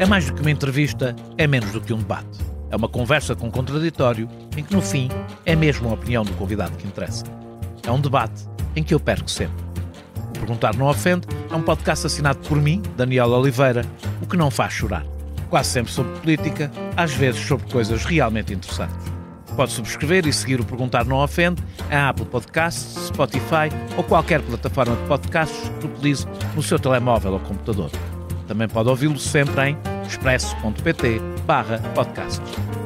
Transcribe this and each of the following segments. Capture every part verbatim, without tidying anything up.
É mais do que uma entrevista, é menos do que um debate. É uma conversa com contraditório, em que no fim é mesmo a opinião do convidado que interessa. É um debate em que eu perco sempre. O Perguntar Não Ofende é um podcast assinado por mim, Daniel Oliveira, o que não faz chorar. Quase sempre sobre política, às vezes sobre coisas realmente interessantes. Pode subscrever e seguir o Perguntar Não Ofende em Apple Podcasts, Spotify ou qualquer plataforma de podcasts que utilize no seu telemóvel ou computador. Também pode ouvi-lo sempre em expresso.pt barra podcasts.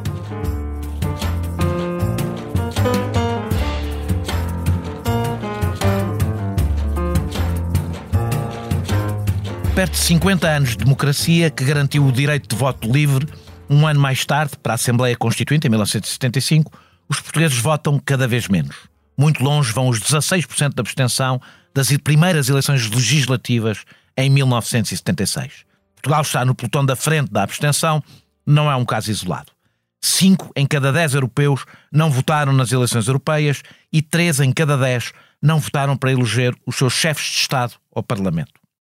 Perto de cinquenta anos de democracia que garantiu o direito de voto livre, um ano mais tarde, para a Assembleia Constituinte, em mil novecentos e setenta e cinco, os portugueses votam cada vez menos. Muito longe vão os dezasseis por cento de abstenção das primeiras eleições legislativas em mil novecentos e setenta e seis. Portugal está no pelotão da frente da abstenção, não é um caso isolado. Cinco em cada dez europeus não votaram nas eleições europeias e três em cada dez não votaram para eleger os seus chefes de Estado ou Parlamento.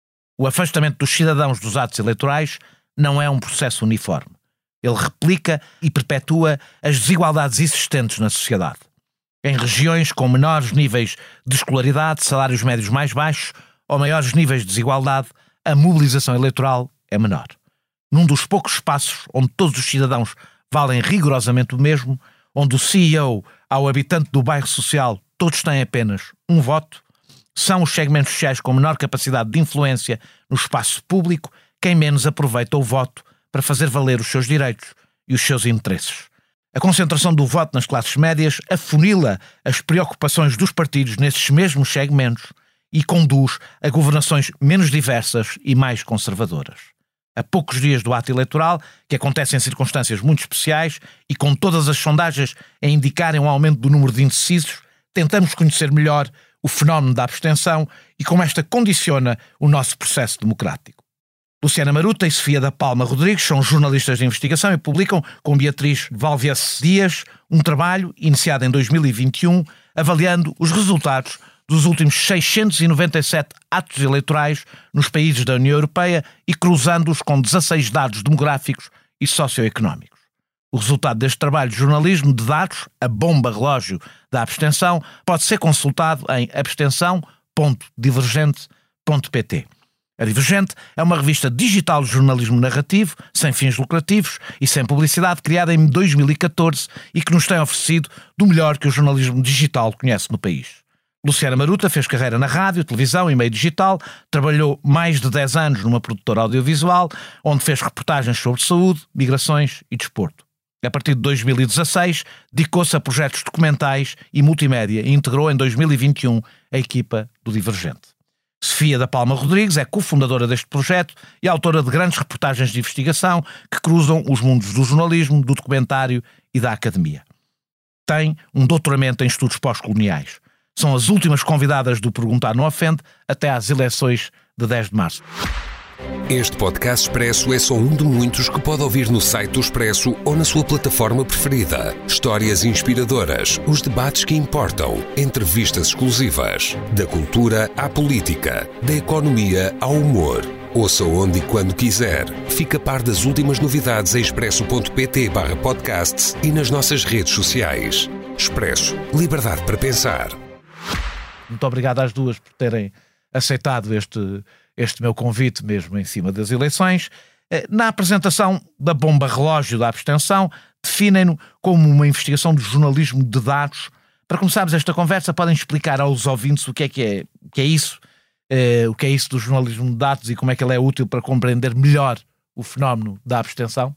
O afastamento dos cidadãos dos atos eleitorais não é um processo uniforme. Ele replica e perpetua as desigualdades existentes na sociedade. Em regiões com menores níveis de escolaridade, salários médios mais baixos ou maiores níveis de desigualdade, a mobilização eleitoral é menor. Num dos poucos espaços onde todos os cidadãos valem rigorosamente o mesmo, onde o C E O ao habitante do bairro social todos têm apenas um voto, são os segmentos sociais com menor capacidade de influência no espaço público quem menos aproveita o voto para fazer valer os seus direitos e os seus interesses. A concentração do voto nas classes médias afunila as preocupações dos partidos nesses mesmos segmentos e conduz a governações menos diversas e mais conservadoras. A poucos dias do ato eleitoral, que acontece em circunstâncias muito especiais e com todas as sondagens a indicarem um aumento do número de indecisos, tentamos conhecer melhor o fenómeno da abstenção e como esta condiciona o nosso processo democrático. Luciana Maruta e Sofia da Palma Rodrigues são jornalistas de investigação e publicam, com Beatriz Valvesse Dias, um trabalho iniciado em dois mil e vinte e um, avaliando os resultados dos últimos seiscentos e noventa e sete atos eleitorais nos países da União Europeia e cruzando-os com dezasseis dados demográficos e socioeconómicos. O resultado deste trabalho de jornalismo de dados, a bomba relógio da abstenção, pode ser consultado em abstenção ponto divergente ponto pt. A Divergente é uma revista digital de jornalismo narrativo, sem fins lucrativos e sem publicidade, criada em dois mil e catorze e que nos tem oferecido do melhor que o jornalismo digital conhece no país. Luciana Maruta fez carreira na rádio, televisão e meio digital, trabalhou mais de dez anos numa produtora audiovisual, onde fez reportagens sobre saúde, migrações e desporto. A partir de dois mil e dezasseis, dedicou-se a projetos documentais e multimédia e integrou em dois mil e vinte e um a equipa do Divergente. Sofia da Palma Rodrigues é cofundadora deste projeto e autora de grandes reportagens de investigação que cruzam os mundos do jornalismo, do documentário e da academia. Tem um doutoramento em estudos pós-coloniais. São as últimas convidadas do Perguntar Não Ofende até às eleições de dez de março. Este podcast Expresso é só um de muitos que pode ouvir no site do Expresso ou na sua plataforma preferida. Histórias inspiradoras, os debates que importam, entrevistas exclusivas. Da cultura à política, da economia ao humor. Ouça onde e quando quiser. Fica a par das últimas novidades em expresso.pt barra podcasts e nas nossas redes sociais. Expresso. Liberdade para pensar. Muito obrigado às duas por terem aceitado este... este meu convite mesmo em cima das eleições. Na apresentação da bomba relógio da abstenção, definem-no como uma investigação de jornalismo de dados. Para começarmos esta conversa, podem explicar aos ouvintes o que é que é, o que é isso, eh, o que é isso do jornalismo de dados e como é que ele é útil para compreender melhor o fenómeno da abstenção?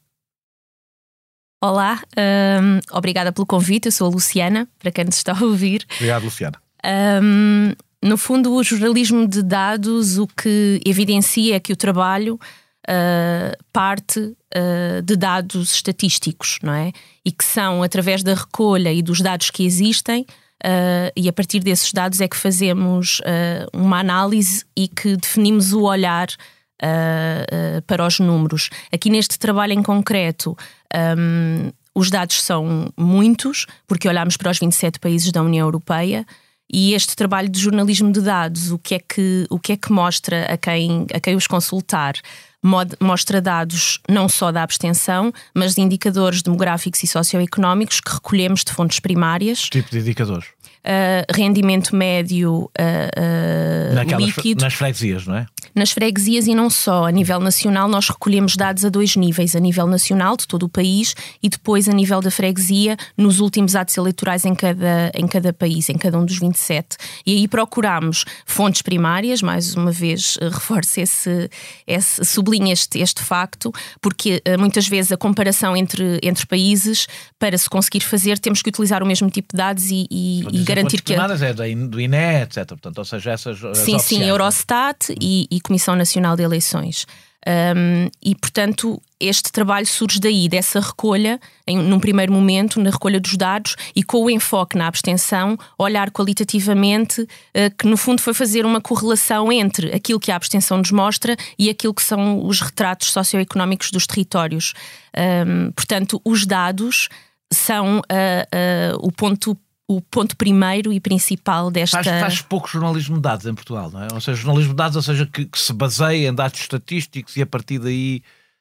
Olá, um, obrigada pelo convite, eu sou a Luciana, para quem nos está a ouvir. Obrigado, Luciana. Um, No fundo, o jornalismo de dados o que evidencia é que o trabalho uh, parte uh, de dados estatísticos, não é? E que são através da recolha e dos dados que existem uh, e a partir desses dados é que fazemos uh, uma análise e que definimos o olhar uh, uh, para os números. Aqui neste trabalho em concreto, um, os dados são muitos, porque olhamos para os vinte e sete países da União Europeia. E este trabalho de jornalismo de dados, o que é que, o que é que mostra a quem, a quem os consultar? mostra dados não só da abstenção, mas de indicadores demográficos e socioeconómicos que recolhemos de fontes primárias. Que tipo de indicadores? Uh, rendimento médio uh, uh, Naquelas, líquido. Nas freguesias, não é? Nas freguesias e não só. A nível nacional nós recolhemos dados a dois níveis. A nível nacional, de todo o país, e depois a nível da freguesia, nos últimos atos eleitorais em cada, em cada país, em cada um dos vinte e sete. E aí procuramos fontes primárias, mais uma vez reforço esse, esse sublinho este, este facto, porque uh, muitas vezes a comparação entre, entre países, para se conseguir fazer, temos que utilizar o mesmo tipo de dados e, e, e garantir que... As é do I N E, etcétera. Portanto, ou seja, essas... Sim, sim, Eurostat e, e Comissão Nacional de Eleições. Um, e, portanto, este trabalho surge daí, dessa recolha, em, num primeiro momento, na recolha dos dados e com o enfoque na abstenção, olhar qualitativamente, uh, que no fundo foi fazer uma correlação entre aquilo que a abstenção nos mostra e aquilo que são os retratos socioeconómicos dos territórios. Um, portanto, os dados são uh, uh, o ponto o ponto primeiro e principal desta... Faz, faz pouco jornalismo de dados em Portugal, não é? Ou seja, jornalismo de dados, ou seja, que, que se baseia em dados estatísticos e a partir daí,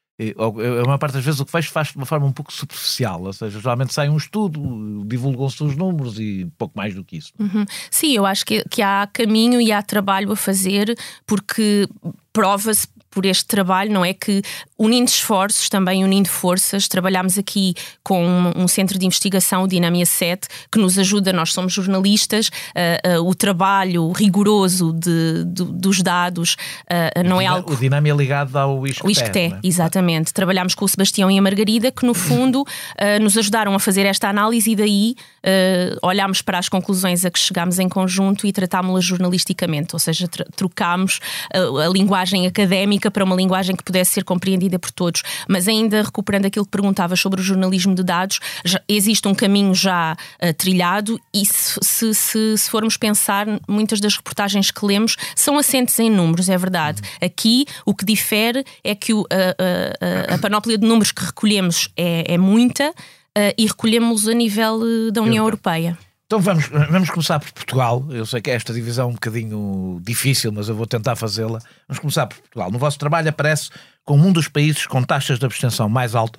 a maior parte das vezes o que faz, faz de uma forma um pouco superficial, ou seja, geralmente sai um estudo, divulgam-se os números e pouco mais do que isso. Uhum. Sim, eu acho que, que há caminho e há trabalho a fazer, porque prova-se por este trabalho, não é, que unindo esforços, também unindo forças, trabalhamos aqui com um, um centro de investigação, o Dinamia sete, que nos ajuda, nós somos jornalistas, uh, uh, o trabalho rigoroso de, de, dos dados uh, não é algo... O Dinamia é ligado ao ISCTE. O ISCTE, é? Exatamente. Trabalhámos com o Sebastião e a Margarida, que no fundo uh, nos ajudaram a fazer esta análise e daí uh, olhámos para as conclusões a que chegámos em conjunto e tratámos-las jornalisticamente, ou seja, trocámos uh, a linguagem académica para uma linguagem que pudesse ser compreendida por todos. Mas ainda recuperando aquilo que perguntavas sobre o jornalismo de dados, já existe um caminho já uh, trilhado e se, se, se, se formos pensar, muitas das reportagens que lemos são assentes em números, é verdade. Aqui o que difere é que o, a, a, a panóplia de números que recolhemos é, é muita uh, e recolhemos a nível uh, da União Europeia. Então vamos, vamos começar por Portugal. Eu sei que esta divisão é um bocadinho difícil, mas eu vou tentar fazê-la. Vamos começar por Portugal. No vosso trabalho aparece como um dos países com taxas de abstenção mais altas,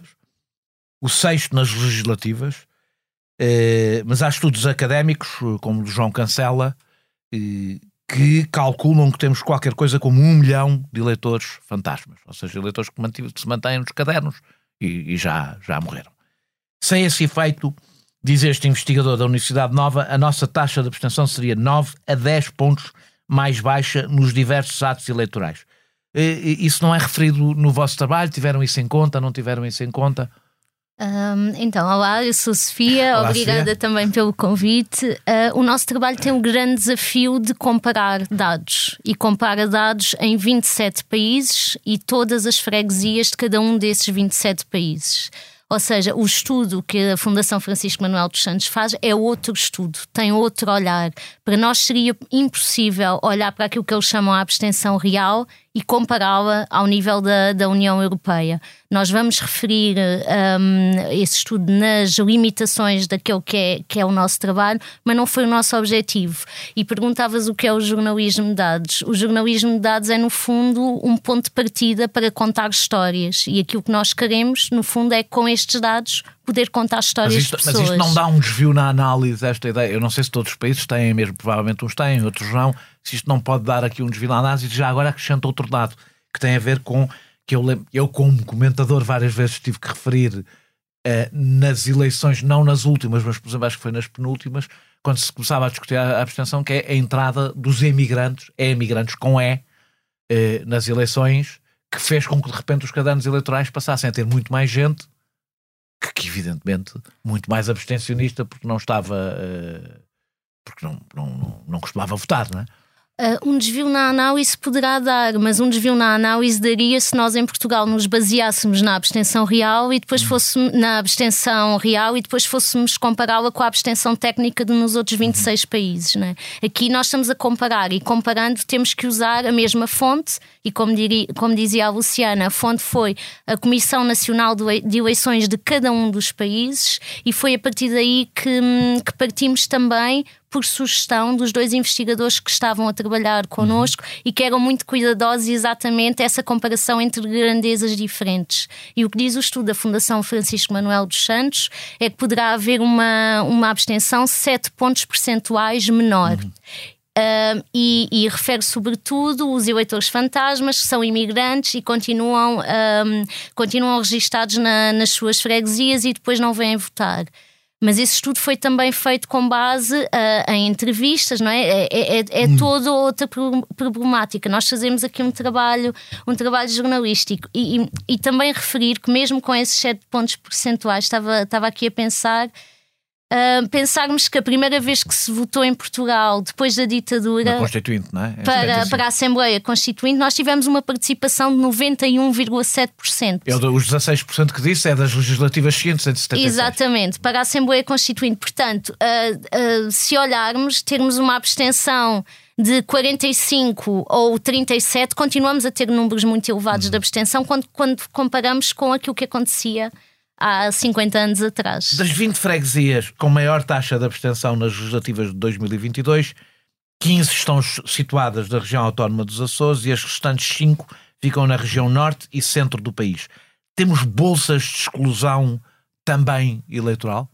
o sexto nas legislativas, eh, mas há estudos académicos, como o do João Cancela, eh, que calculam que temos qualquer coisa como um milhão de eleitores fantasmas, ou seja, eleitores que, mantive, que se mantêm nos cadernos e, e já, já morreram. Sem esse efeito, diz este investigador da Universidade Nova, a nossa taxa de abstenção seria nove a dez pontos mais baixa nos diversos atos eleitorais. Isso não é referido no vosso trabalho? Tiveram isso em conta? Não tiveram isso em conta? Um, então, olá, eu sou Sofia, olá, obrigada Sofia. Também pelo convite. Uh, o nosso trabalho tem um grande desafio de comparar dados e compara dados em vinte e sete países e todas as freguesias de cada um desses vinte e sete países. Ou seja, o estudo que a Fundação Francisco Manuel dos Santos faz é outro estudo, tem outro olhar. Para nós seria impossível olhar para aquilo que eles chamam a abstenção real e compará-la ao nível da, da União Europeia. Nós vamos referir um, esse estudo nas limitações daquilo que é, que é o nosso trabalho, mas não foi o nosso objetivo. E perguntavas o que é o jornalismo de dados. O jornalismo de dados é, no fundo, um ponto de partida para contar histórias. E aquilo que nós queremos, no fundo, é com estes dados poder contar histórias mas isto, de pessoas. Mas isto não dá um desvio na análise, esta ideia? Eu não sei se todos os países têm mesmo, provavelmente uns têm, outros não. Se isto não pode dar aqui um desvio na análise, já agora acrescenta outro dado, que tem a ver com, que eu, eu como comentador várias vezes tive que referir uh, nas eleições, não nas últimas, mas por exemplo acho que foi nas penúltimas, quando se começava a discutir a abstenção, que é a entrada dos emigrantes, é emigrantes com E, uh, nas eleições, que fez com que de repente os cadernos eleitorais passassem a ter muito mais gente, que, que evidentemente muito mais abstencionista, porque não estava uh, porque não, não, não, não costumava votar, não é? Uh, um desvio na análise poderá dar, mas um desvio na análise daria se nós em Portugal nos baseássemos na abstenção real e depois fôssemos na abstenção real e depois fôssemos compará-la com a abstenção técnica de nos outros vinte e seis países, né? Aqui nós estamos a comparar e comparando temos que usar a mesma fonte e como, diria, como dizia a Luciana, a fonte foi a Comissão Nacional de Eleições de cada um dos países e foi a partir daí que, que partimos também por sugestão dos dois investigadores que estavam a trabalhar connosco uhum. e que eram muito cuidadosos exatamente essa comparação entre grandezas diferentes. E o que diz o estudo da Fundação Francisco Manuel dos Santos é que poderá haver uma, uma abstenção sete pontos percentuais menor. Uhum. Uh, e, e refere sobretudo os eleitores fantasmas, que são imigrantes e continuam, um, continuam registados na, nas suas freguesias e depois não vêm votar. Mas esse estudo foi também feito com base uh, em entrevistas, não é? É, é, é hum. toda outra problemática. Nós fazemos aqui um trabalho, um trabalho jornalístico e, e, e também referir que mesmo com esses sete pontos percentuais, estava, estava aqui a pensar... Uh, pensarmos que a primeira vez que se votou em Portugal depois da ditadura na Constituinte, não é? É para, para a Assembleia Constituinte, nós tivemos uma participação de noventa e um vírgula sete por cento. É os dezasseis por cento que disse é das legislativas seguintes, de setenta e seis. Exatamente, para a Assembleia Constituinte. Portanto, uh, uh, se olharmos, termos uma abstenção de quarenta e cinco ou trinta e sete, continuamos a ter números muito elevados uhum. de abstenção quando, quando comparamos com aquilo que acontecia há cinquenta anos atrás. Das vinte freguesias com maior taxa de abstenção nas legislativas de dois mil e vinte e dois, quinze estão situadas na região autónoma dos Açores e as restantes cinco ficam na região norte e centro do país. Temos bolsas de exclusão também eleitoral?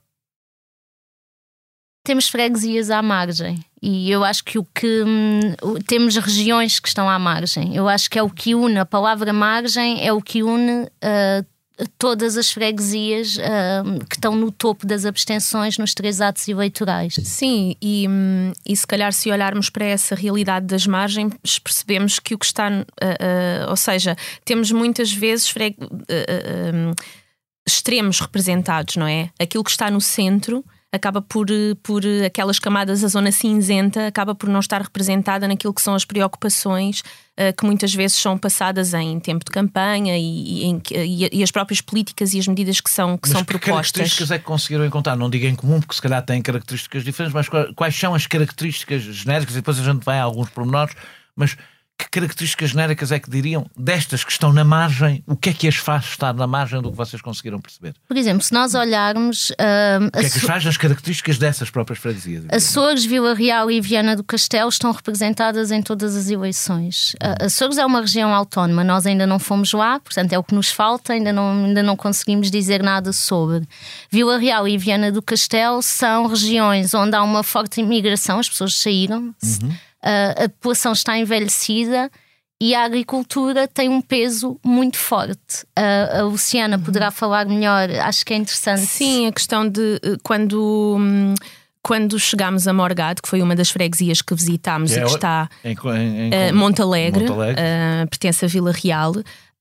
Temos freguesias à margem e eu acho que o que hum, temos regiões que estão à margem. Eu acho que é o que une, a palavra margem é o que une uh, todas as freguesias uh, que estão no topo das abstenções nos três atos eleitorais. Sim, e, e se calhar se olharmos para essa realidade das margens, percebemos que o que está, uh, uh, ou seja, temos muitas vezes freg- uh, uh, um, extremos representados, não é? Aquilo que está no centro acaba por, por aquelas camadas, a zona cinzenta acaba por não estar representada naquilo que são as preocupações uh, que muitas vezes são passadas em tempo de campanha e, e, e, e as próprias políticas e as medidas que são, que mas são que propostas. Mas que características é que conseguiram encontrar? Não digo em comum, porque se calhar têm características diferentes, mas quais são as características genéricas? E depois a gente vai a alguns pormenores, mas que características genéricas é que diriam destas que estão na margem? O que é que as faz estar na margem do que vocês conseguiram perceber? Por exemplo, se nós olharmos... Uh, o que é que as faz nas características dessas próprias freguesias? Açores, Vila Real e Viana do Castelo estão representadas em todas as eleições. Uh, Açores é uma região autónoma, nós ainda não fomos lá, portanto é o que nos falta, ainda não, ainda não conseguimos dizer nada sobre. Vila Real e Viana do Castelo são regiões onde há uma forte imigração, as pessoas saíram. Uhum. Uh, a população está envelhecida e a agricultura tem um peso muito forte. Uh, a Luciana poderá falar melhor, acho que é interessante. Sim, a questão de quando, quando chegámos a Morgado, que foi uma das freguesias que visitámos é, e que está em, em, em uh, Montalegre, Montalegre. Uh, pertence a Vila Real.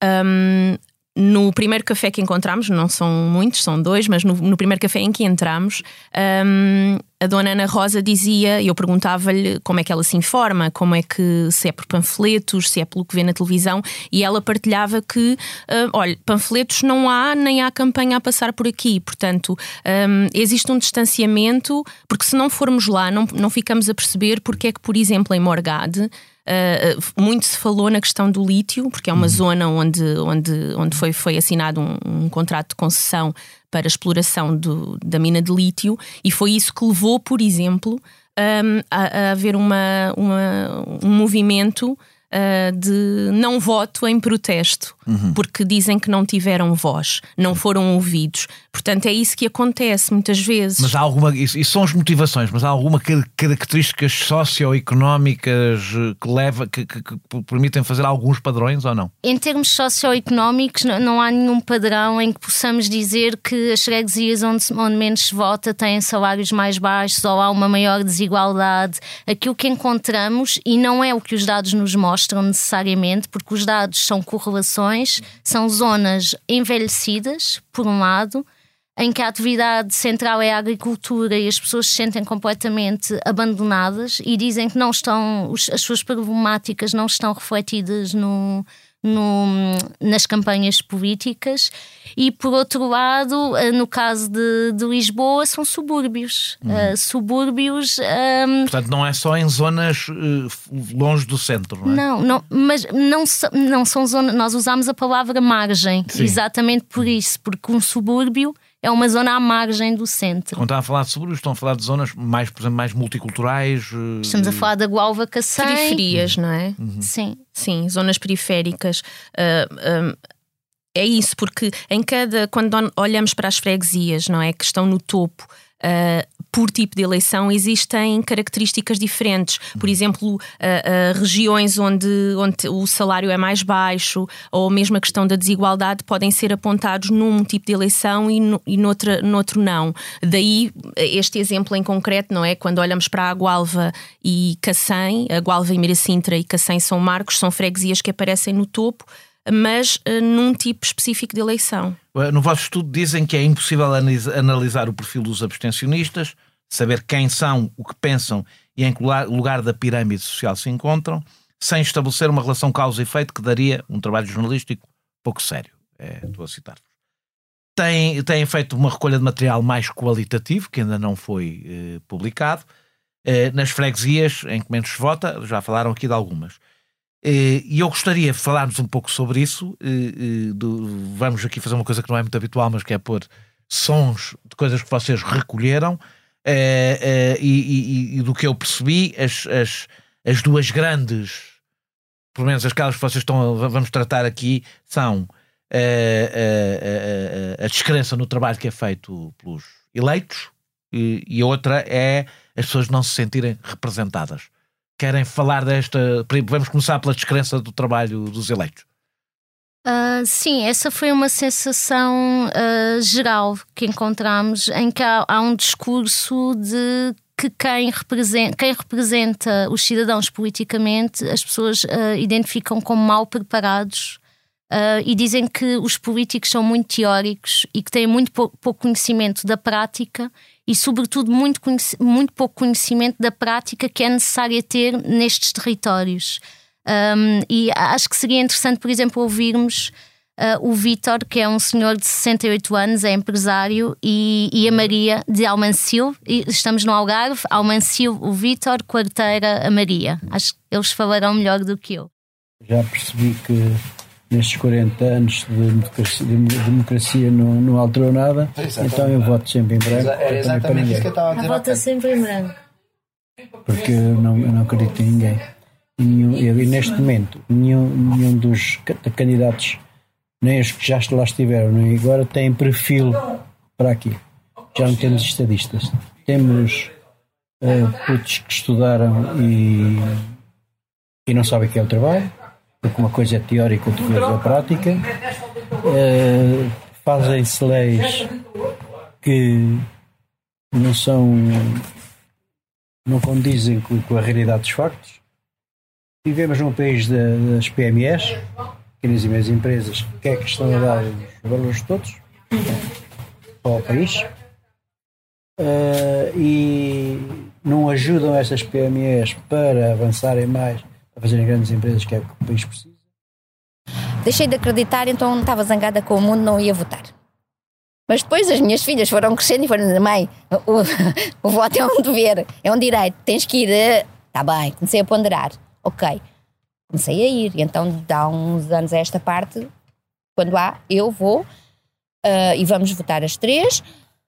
Um, No primeiro café que encontramos, não são muitos, são dois, mas no, no primeiro café em que entramos, um, a dona Ana Rosa dizia, eu perguntava-lhe como é que ela se informa, como é que, se é por panfletos, se é pelo que vê na televisão, e ela partilhava que, uh, olha, panfletos não há, nem há campanha a passar por aqui, portanto, um, existe um distanciamento, porque se não formos lá, não, não ficamos a perceber porque é que, por exemplo, em Morgade, Uh, muito se falou na questão do lítio, porque é uma uhum. zona onde, onde, onde foi, foi assinado um, um contrato de concessão para a exploração do, da mina de lítio, e foi isso que levou, por exemplo, um, a, a haver uma, uma, um movimento uh, de não voto em protesto, uhum. porque dizem que não tiveram voz, não foram ouvidos. Portanto, é isso que acontece muitas vezes. Mas há alguma, isso, isso são as motivações, mas há alguma características socioeconómicas que, leva, que, que, que permitem fazer alguns padrões ou não? Em termos socioeconómicos, não, não há nenhum padrão em que possamos dizer que as freguesias onde, onde menos se vota têm salários mais baixos ou há uma maior desigualdade. Aquilo que encontramos, e não é o que os dados nos mostram necessariamente, porque os dados são correlações, são zonas envelhecidas, por um lado, em que a atividade central é a agricultura e as pessoas se sentem completamente abandonadas e dizem que não estão, as suas problemáticas não estão refletidas no, no, nas campanhas políticas. E por outro lado, no caso de, de Lisboa, são subúrbios. Uhum. Uh, subúrbios. Um... Portanto, não é só em zonas uh, longe do centro, não é? Não, não mas não, não são zonas. Nós usamos a palavra margem, sim, exatamente por isso, porque um subúrbio é uma zona à margem do centro. Quando estão a falar de subúrbios, estão a falar de zonas mais, por exemplo, mais multiculturais? Estamos a falar da Gualva Cacém. Periferias, não é? Uhum. Sim. Sim, zonas periféricas. Uh, um, é isso, porque em cada, quando olhamos para as freguesias, não é, que estão no topo, uh, por tipo de eleição existem características diferentes. Por exemplo, uh, uh, regiões onde, onde o salário é mais baixo, ou mesmo a questão da desigualdade, podem ser apontados num tipo de eleição e, no, e noutra, noutro não. Daí este exemplo em concreto, não é? Quando olhamos para a Gualva e Cacém, a Gualva e Miracintra e Cacém São Marcos são freguesias que aparecem no topo, mas uh, num tipo específico de eleição. No vosso estudo dizem que é impossível analisar o perfil dos abstencionistas, saber quem são, o que pensam e em que lugar da pirâmide social se encontram, sem estabelecer uma relação causa-efeito que daria um trabalho jornalístico pouco sério. É, estou a citar-vos. Têm, têm feito uma recolha de material mais qualitativo, que ainda não foi eh, publicado, eh, nas freguesias em que menos se vota, já falaram aqui de algumas. E eu gostaria de falarmos um pouco sobre isso. Vamos aqui fazer uma coisa que não é muito habitual, mas que é pôr sons de coisas que vocês recolheram. E, e, e do que eu percebi, as, as, as duas grandes, pelo menos aquelas que vocês estão a, vamos tratar aqui, são a, a, a, a descrença no trabalho que é feito pelos eleitos, e, e a outra é as pessoas não se sentirem representadas. Querem falar desta... Vamos começar pela descrença do trabalho dos eleitos. Uh, sim, essa foi uma sensação uh, geral que encontramos, em que há, há um discurso de que quem representa, quem representa os cidadãos politicamente, as pessoas uh, identificam como mal preparados uh, e dizem que os políticos são muito teóricos e que têm muito pouco, pouco conhecimento da prática e, sobretudo, muito, muito pouco conhecimento da prática que é necessária ter nestes territórios. Um, e acho que seria interessante, por exemplo, ouvirmos uh, o Vítor, que é um senhor de sessenta e oito anos, é empresário, e, e a Maria de Almancil. E estamos no Algarve, Almancil, o Vítor, Quarteira, a Maria. Acho que eles falarão melhor do que eu. Já percebi que nestes quarenta anos de democracia, de democracia não, não alterou nada, então eu voto sempre em branco. É exatamente isso que eu estava a dizer. Vota sempre em branco. Porque eu não, eu não acredito em ninguém. E, nenhum, e neste momento, nenhum, nenhum dos candidatos, nem os que já lá estiveram, nem agora, têm perfil para aqui. Já não temos estadistas. Temos uh, putos que estudaram e, e não sabem o que é o trabalho, porque uma coisa é teórica, outra coisa é prática. Uh, fazem-se leis que não são, não condizem com, com a realidade dos factos. Vivemos num país das P M Es, pequenas e médias empresas, que é que estão a dar os valores todos para o país, uh, e não ajudam essas P M Es para avançarem mais, para fazerem grandes empresas, que é o que o país precisa. Deixei de acreditar, então estava zangada com o mundo, não ia votar. Mas depois as minhas filhas foram crescendo e foram dizendo: mãe, o, o voto é um dever, é um direito, tens que ir. Está bem, comecei a ponderar. Ok, comecei a ir, e então há uns anos a esta parte, quando há, eu vou uh, e vamos votar as três,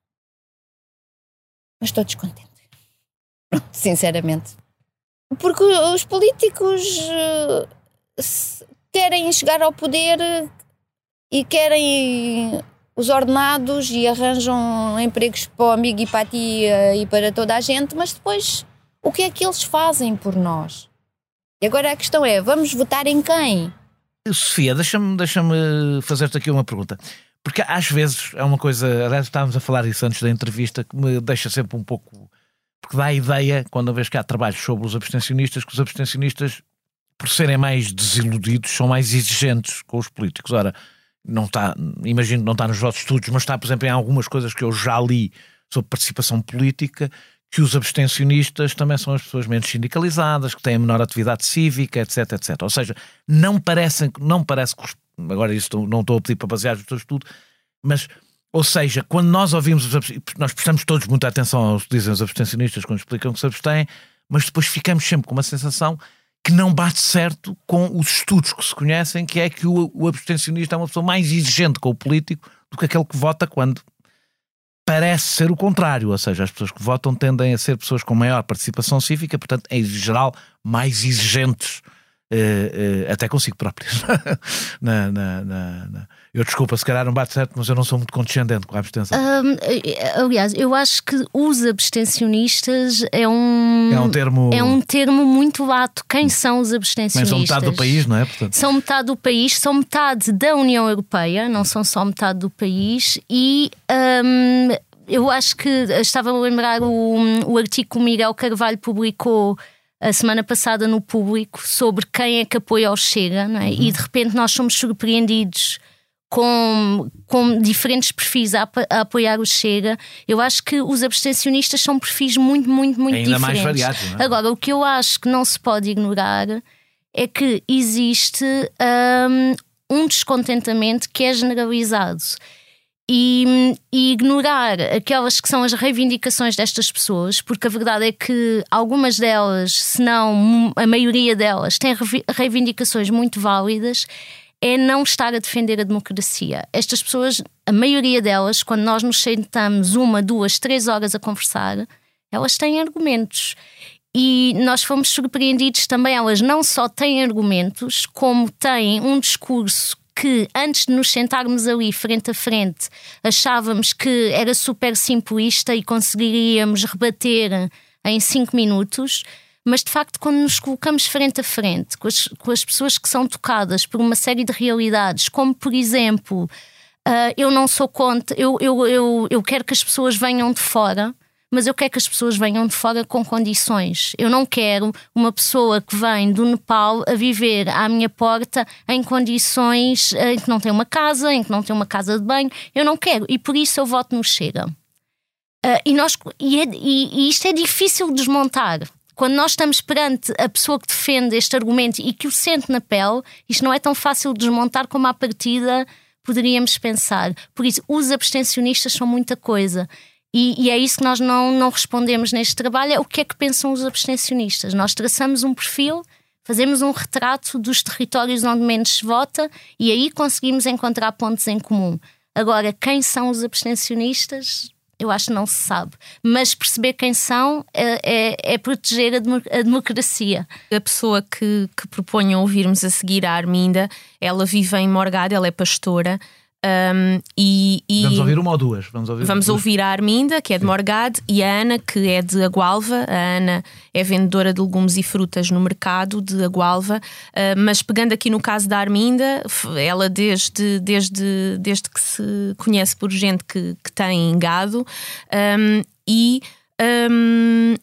mas estou descontente, sinceramente, porque os políticos uh, querem chegar ao poder e querem os ordenados e arranjam empregos para o amigo e para a tia e para toda a gente, mas depois o que é que eles fazem por nós? E agora a questão é, vamos votar em quem? Sofia, deixa-me, deixa-me fazer-te aqui uma pergunta. Porque às vezes é uma coisa, aliás, estávamos a falar isso antes da entrevista, que me deixa sempre um pouco... Porque dá a ideia, quando uma vez que há trabalhos sobre os abstencionistas, que os abstencionistas, por serem mais desiludidos, são mais exigentes com os políticos. Ora, não está, imagino que não está nos vossos estudos, mas está, por exemplo, em algumas coisas que eu já li sobre participação política, que os abstencionistas também são as pessoas menos sindicalizadas, que têm menor atividade cívica, etc, etcétera. Ou seja, não parecem, não parece que, agora isso não estou a pedir para basear o teu estudo, mas, ou seja, quando nós ouvimos, os nós prestamos todos muita atenção aos que dizem os abstencionistas quando explicam que se abstêm, mas depois ficamos sempre com uma sensação que não bate certo com os estudos que se conhecem, que é que o, o abstencionista é uma pessoa mais exigente com o político do que aquele que vota quando parece ser o contrário, ou seja, as pessoas que votam tendem a ser pessoas com maior participação cívica, portanto, em geral, mais exigentes, uh, uh, até consigo próprias. na, na, na, na... Eu desculpa, se calhar não bate certo, mas eu não sou muito condescendente com a abstenção. Um, aliás, eu acho que os abstencionistas é um, é um termo é um termo muito lato. Quem são os abstencionistas? Mas são metade do país, não é? Portanto... São metade do país, são metade da União Europeia, não são só metade do país. E um, eu acho que estava a lembrar o, o artigo que o Miguel Carvalho publicou a semana passada no Público sobre quem é que apoia o Chega, não é? Uhum. E de repente nós somos surpreendidos Com, com diferentes perfis a, a apoiar o Chega. Eu acho que os abstencionistas são perfis muito, muito, muito ainda diferentes. Mais variados, não é? Agora, o que eu acho que não se pode ignorar é que existe um, um descontentamento que é generalizado. E, e ignorar aquelas que são as reivindicações destas pessoas, porque a verdade é que algumas delas, se não a maioria delas, têm reivindicações muito válidas, é não estar a defender a democracia. Estas pessoas, a maioria delas, quando nós nos sentamos uma, duas, três horas a conversar, elas têm argumentos. E nós fomos surpreendidos também, elas não só têm argumentos, como têm um discurso que antes de nos sentarmos ali frente a frente achávamos que era super simplista e conseguiríamos rebater em cinco minutos. Mas de facto, quando nos colocamos frente a frente com as, com as pessoas que são tocadas por uma série de realidades, como por exemplo, uh, eu não sou contra, eu, eu, eu, eu quero que as pessoas venham de fora, mas eu quero que as pessoas venham de fora com condições. Eu não quero uma pessoa que vem do Nepal a viver à minha porta em condições em que não tem uma casa, em que não tem uma casa de banho. Eu não quero, e por isso eu voto no Chega. Uh, e, nós, e, é, e, e isto é difícil de desmontar. Quando nós estamos perante a pessoa que defende este argumento e que o sente na pele, isto não é tão fácil de desmontar como à partida poderíamos pensar. Por isso, os abstencionistas são muita coisa. E, e é isso que nós não, não respondemos neste trabalho. É o que é que pensam os abstencionistas. Nós traçamos um perfil, fazemos um retrato dos territórios onde menos se vota e aí conseguimos encontrar pontos em comum. Agora, quem são os abstencionistas? Eu acho que não se sabe. Mas perceber quem são é, é, é proteger a, demo, a democracia. A pessoa que, que proponho ouvirmos a seguir, a Arminda, ela vive em Morgado, ela é pastora. Um, e, e vamos ouvir uma ou duas? Vamos ouvir, vamos duas. ouvir a Arminda, que é de Morgado, e a Ana, que é de Agualva. A Ana é vendedora de legumes e frutas no mercado de Agualva. Uh, mas pegando aqui no caso da Arminda, ela desde, desde, desde que se conhece por gente que, que tem gado um, e, um,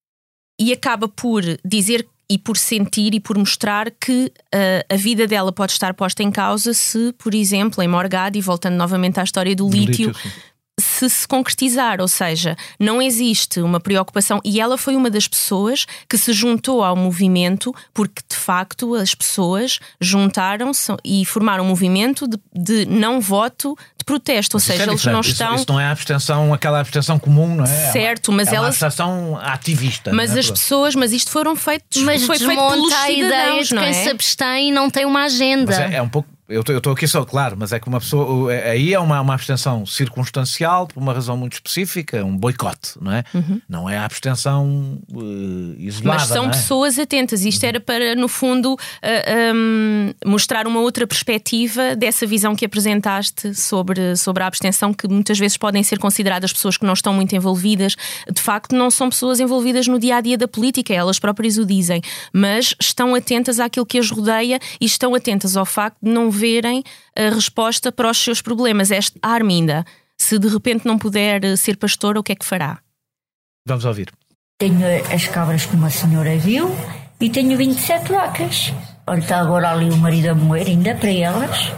e acaba por dizer e por sentir e por mostrar que uh, a vida dela pode estar posta em causa se, por exemplo, em Morgado, e voltando novamente à história do, do lítio, lítio se se concretizar, ou seja, não existe uma preocupação, e ela foi uma das pessoas que se juntou ao movimento porque de facto as pessoas juntaram-se e formaram um movimento de, de não voto de protesto, ou seja, é eles não estão... Isso, isso não é a abstenção, aquela abstenção comum, não é? Certo, mas é elas... uma abstenção ativista. Mas é? as pessoas, mas isto foram feitos, mas foi feito pelos a ideia de não quem é? se abstém e não tem uma agenda. Mas é, é um pouco... Eu estou aqui só, claro, mas é que uma pessoa... Aí é uma, uma abstenção circunstancial, por uma razão muito específica, um boicote, não é? Uhum. Não é a abstenção uh, isolada. Mas são não é? pessoas atentas. Isto era para, no fundo, uh, um, mostrar uma outra perspectiva dessa visão que apresentaste sobre, sobre a abstenção, que muitas vezes podem ser consideradas pessoas que não estão muito envolvidas. De facto, não são pessoas envolvidas no dia-a-dia da política, elas próprias o dizem, mas estão atentas àquilo que as rodeia e estão atentas ao facto de não verem a resposta para os seus problemas. Esta Arminda, se de repente não puder ser pastora, o que é que fará? Vamos ouvir. Tenho as cabras que uma senhora viu e tenho vinte e sete vacas. Olha, está agora ali o marido a moer ainda para elas.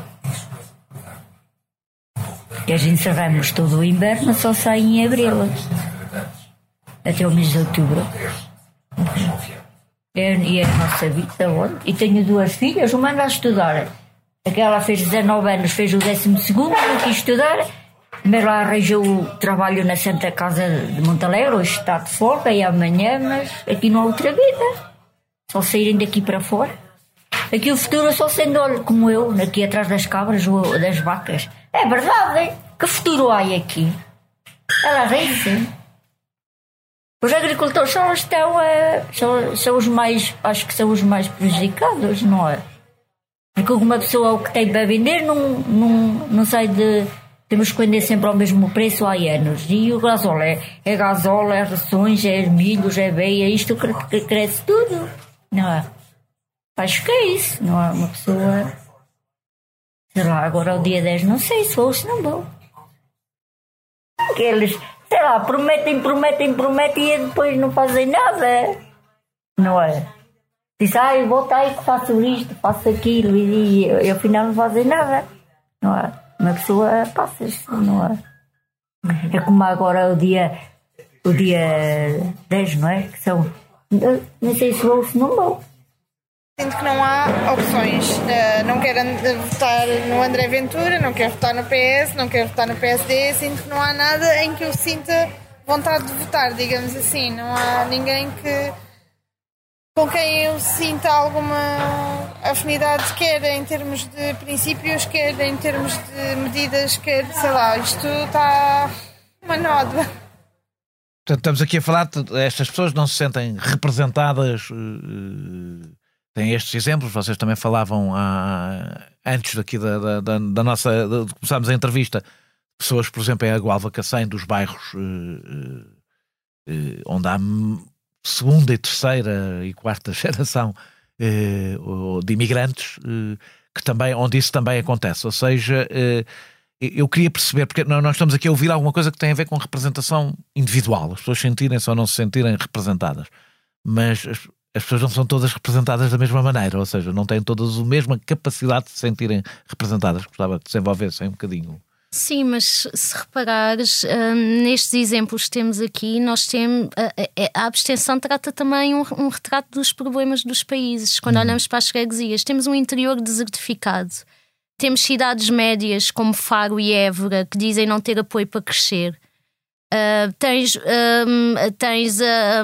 E as encerramos todo o inverno, só saem em abril. Até o mês de outubro. É, e é a nossa vida, onde? E tenho duas filhas, uma anda a estudar. Aquela fez dezanove anos, fez o décimo segundo, não quis estudar, mas lá arranjou trabalho na Santa Casa de Montalegre, hoje está de folga e amanhã, mas aqui não há outra vida. Só saírem daqui para fora. Aqui o futuro é só sendo, olha, como eu, aqui atrás das cabras ou das vacas. É verdade, hein? Que futuro há aqui? Ela ri-se. Os agricultores são, estão, é, são, são os mais, acho que são os mais prejudicados, não é? Porque uma pessoa o que tem para vender não, não, não sai de... Temos que vender sempre ao mesmo preço há anos. E o gasóleo é, é gasóleo, é rações, é milhos, é aveia, isto cresce tudo, não é? Acho que é isso, não é? Uma pessoa... Sei lá, agora ao dia dez não sei se vou ou se não vou. Porque eles, sei lá, prometem, prometem, prometem e depois não fazem nada, não é? Diz, ah, eu vou estar e faço isto, faço aquilo e, e, e afinal não fazem nada, não é? Uma pessoa passa-se, não é? É como agora o dia, o dia dez, não é? Que são, não sei se vou ou se não vou. Sinto que não há opções. Uh, não quero votar no André Ventura, não quero votar no P S, não quero votar no P S D. Sinto que não há nada em que eu sinta vontade de votar, digamos assim. Não há ninguém que com quem eu sinta alguma afinidade, quer em termos de princípios, quer em termos de medidas, quer, sei lá, isto está uma nódoa. Portanto, estamos aqui a falar de estas pessoas não se sentem representadas, têm estes exemplos, vocês também falavam há, antes daqui da, da, da, da nossa, de começarmos a entrevista, pessoas, por exemplo, em Agualva Cacém, dos bairros onde há segunda e terceira e quarta geração eh, de imigrantes, eh, que também, onde isso também acontece. Ou seja, eh, eu queria perceber, porque nós estamos aqui a ouvir alguma coisa que tem a ver com representação individual, as pessoas sentirem-se ou não se sentirem representadas, mas as, as pessoas não são todas representadas da mesma maneira, ou seja, não têm todas a mesma capacidade de se sentirem representadas. Gostava que desenvolvessem um bocadinho. Sim, mas se reparares, hum, nestes exemplos que temos aqui, nós temos a, a abstenção trata também um, um retrato dos problemas dos países. Quando hum. olhamos para as freguesias, temos um interior desertificado, temos cidades médias como Faro e Évora que dizem não ter apoio para crescer. Uh, tens um, tens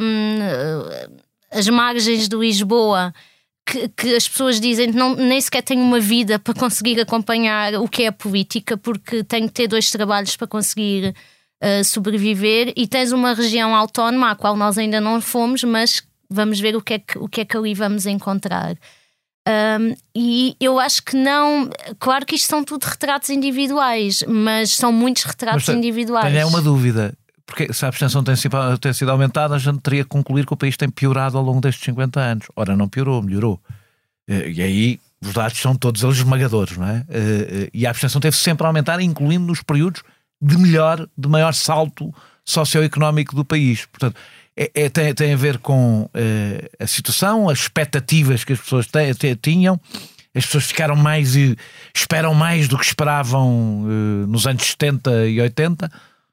um, as margens de Lisboa, Que, que as pessoas dizem que não, nem sequer têm uma vida para conseguir acompanhar o que é a política, porque têm que ter dois trabalhos para conseguir uh, sobreviver, e tens uma região autónoma à qual nós ainda não fomos, mas vamos ver o que é que, o que, é que ali vamos encontrar. Um, e eu acho que não... Claro que isto são tudo retratos individuais, mas são muitos retratos mas, individuais. Tenho uma dúvida. Porque se a abstenção tem sido, tem sido aumentada, a gente teria que concluir que o país tem piorado ao longo destes cinquenta anos. Ora, não piorou, melhorou. E aí os dados são todos eles esmagadores, não é? E a abstenção teve sempre a aumentar, incluindo nos períodos de melhor, de maior salto socioeconómico do país. Portanto, é, é, tem, tem a ver com é, a situação, as expectativas que as pessoas te, te, tinham. As pessoas ficaram mais e esperam mais do que esperavam é, nos anos setenta e oitenta.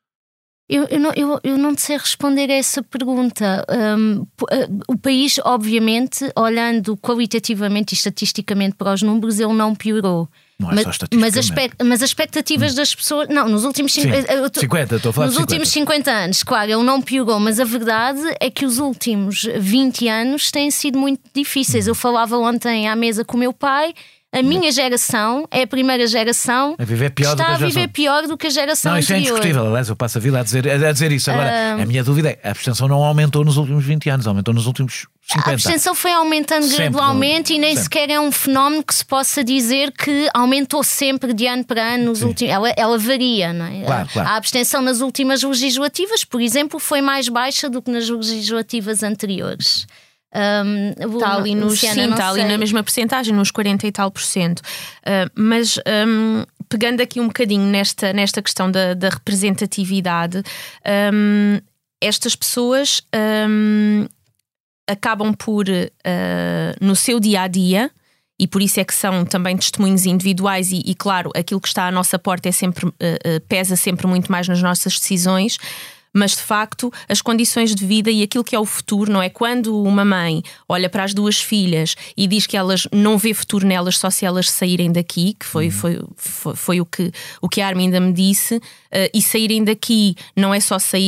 Eu, eu, não, eu, eu não te sei responder a essa pergunta. Um, o país, obviamente, olhando qualitativamente e estatisticamente para os números, ele não piorou. Não é mas, só estatisticamente. Mas, aspe- mas as expectativas hum. das pessoas... Não, nos últimos Sim, tô, cinquenta, estou a falar nos de últimos cinquenta anos, claro, ele não piorou, mas a verdade é que os últimos vinte anos têm sido muito difíceis. Hum. Eu falava ontem à mesa com o meu pai. A minha geração é a primeira geração a viver pior que está do que a, a viver pior do que a geração não, isso anterior. É indiscutível. Aliás, eu passo a vida a dizer, a dizer isso. Agora, uh... a minha dúvida é: a abstenção não aumentou nos últimos vinte anos, aumentou nos últimos cinquenta. A abstenção foi aumentando sempre, gradualmente e nem sempre. Sequer é um fenómeno que se possa dizer que aumentou sempre de ano para ano. Nos últimos... ela, ela varia, não é? Claro, claro. A abstenção nas últimas legislativas, por exemplo, foi mais baixa do que nas legislativas anteriores. Um, está ali, nos, sim, está ali na mesma percentagem, nos quarenta e tal por cento. Uh, mas um, pegando aqui um bocadinho nesta, nesta questão da, da representatividade, um, estas pessoas um, acabam por, uh, no seu dia a dia, e por isso é que são também testemunhos individuais, e, e claro, aquilo que está à nossa porta é sempre, uh, uh, pesa sempre muito mais nas nossas decisões. Mas, de facto, as condições de vida e aquilo que é o futuro, não é? Quando uma mãe olha para as duas filhas e diz que elas não vê futuro nelas só se elas saírem daqui, que foi, foi, foi, foi o, que, o que a Arminda me disse, uh, e saírem daqui não é só saírem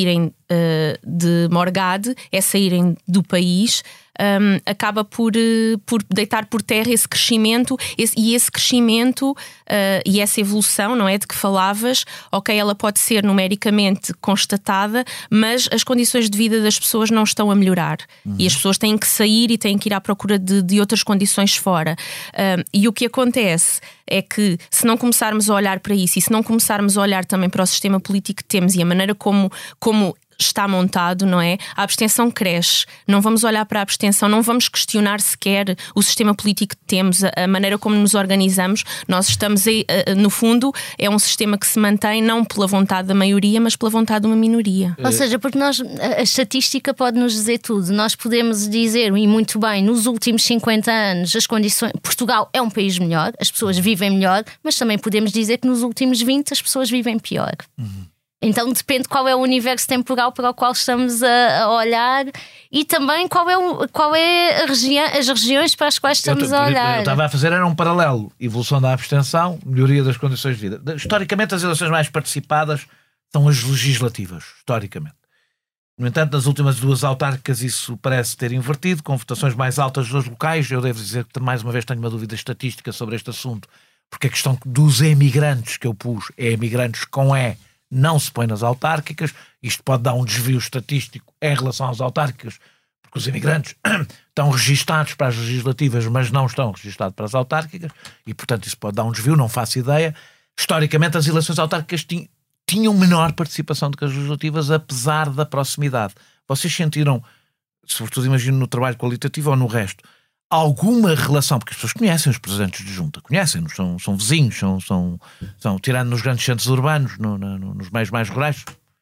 uh, de Morgade é saírem do país. Um, acaba por, uh, por deitar por terra esse crescimento esse, e esse crescimento uh, e essa evolução, não é, de que falavas. Ok, ela pode ser numericamente constatada, mas as condições de vida das pessoas não estão a melhorar. Uhum. E as pessoas têm que sair e têm que ir à procura de, de outras condições fora. Um, e o que acontece é que, se não começarmos a olhar para isso e se não começarmos a olhar também para o sistema político que temos e a maneira como, como está montado, não é? A abstenção cresce. Não vamos olhar para a abstenção, não vamos questionar sequer o sistema político que temos, a, a maneira como nos organizamos. Nós estamos aí, no fundo, é um sistema que se mantém não pela vontade da maioria, mas pela vontade de uma minoria. Ou seja, porque nós, a estatística pode nos dizer tudo. Nós podemos dizer, e muito bem, nos últimos cinquenta anos as condições... Portugal é um país melhor, as pessoas vivem melhor, mas também podemos dizer que nos últimos vinte as pessoas vivem pior. Uhum. Então depende qual é o universo temporal para o qual estamos a, a olhar e também qual é, o, qual é a regi- as regiões para as quais estamos eu, a olhar. Eu estava a fazer era um paralelo: evolução da abstenção, melhoria das condições de vida. Historicamente, as eleições mais participadas são as legislativas, historicamente. No entanto, nas últimas duas autárquicas isso parece ter invertido, com votações mais altas dos locais. Eu devo dizer que mais uma vez tenho uma dúvida estatística sobre este assunto, porque a questão dos emigrantes que eu pus é emigrantes com E, não se põe nas autárquicas. Isto pode dar um desvio estatístico em relação às autárquicas, porque os imigrantes estão registados para as legislativas, mas não estão registados para as autárquicas, e portanto isso pode dar um desvio, não faço ideia. Historicamente as eleições autárquicas tinham, tinham menor participação do que as legislativas, apesar da proximidade. Vocês sentiram, sobretudo imagino no trabalho qualitativo ou no resto, alguma relação, porque as pessoas conhecem os presidentes de junta, conhecem-nos, são, são vizinhos, são, são, são, tirando nos grandes centros urbanos, no, no, nos meios mais rurais.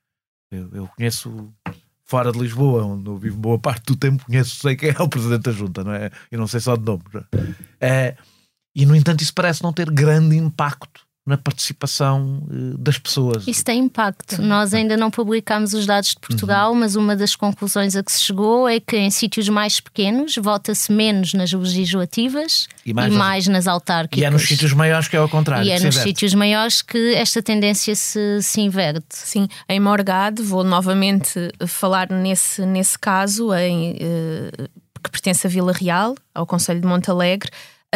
Eu, eu conheço fora de Lisboa, onde eu vivo boa parte do tempo, conheço, sei quem é o presidente da junta, não é? Eu não sei só de nome. É, e, no entanto, isso parece não ter grande impacto na participação uh, das pessoas. Isso tem impacto. Nós ainda não publicámos os dados de Portugal, uhum. mas uma das conclusões a que se chegou é que em sítios mais pequenos vota-se menos nas legislativas e mais, e mais nas autárquicas. E é nos sítios maiores que é ao contrário. E é nos sítios maiores que esta tendência se, se inverte. Sim, em Morgade, vou novamente falar nesse, nesse caso, em, uh, que pertence a Vila Real, ao concelho de Montalegre.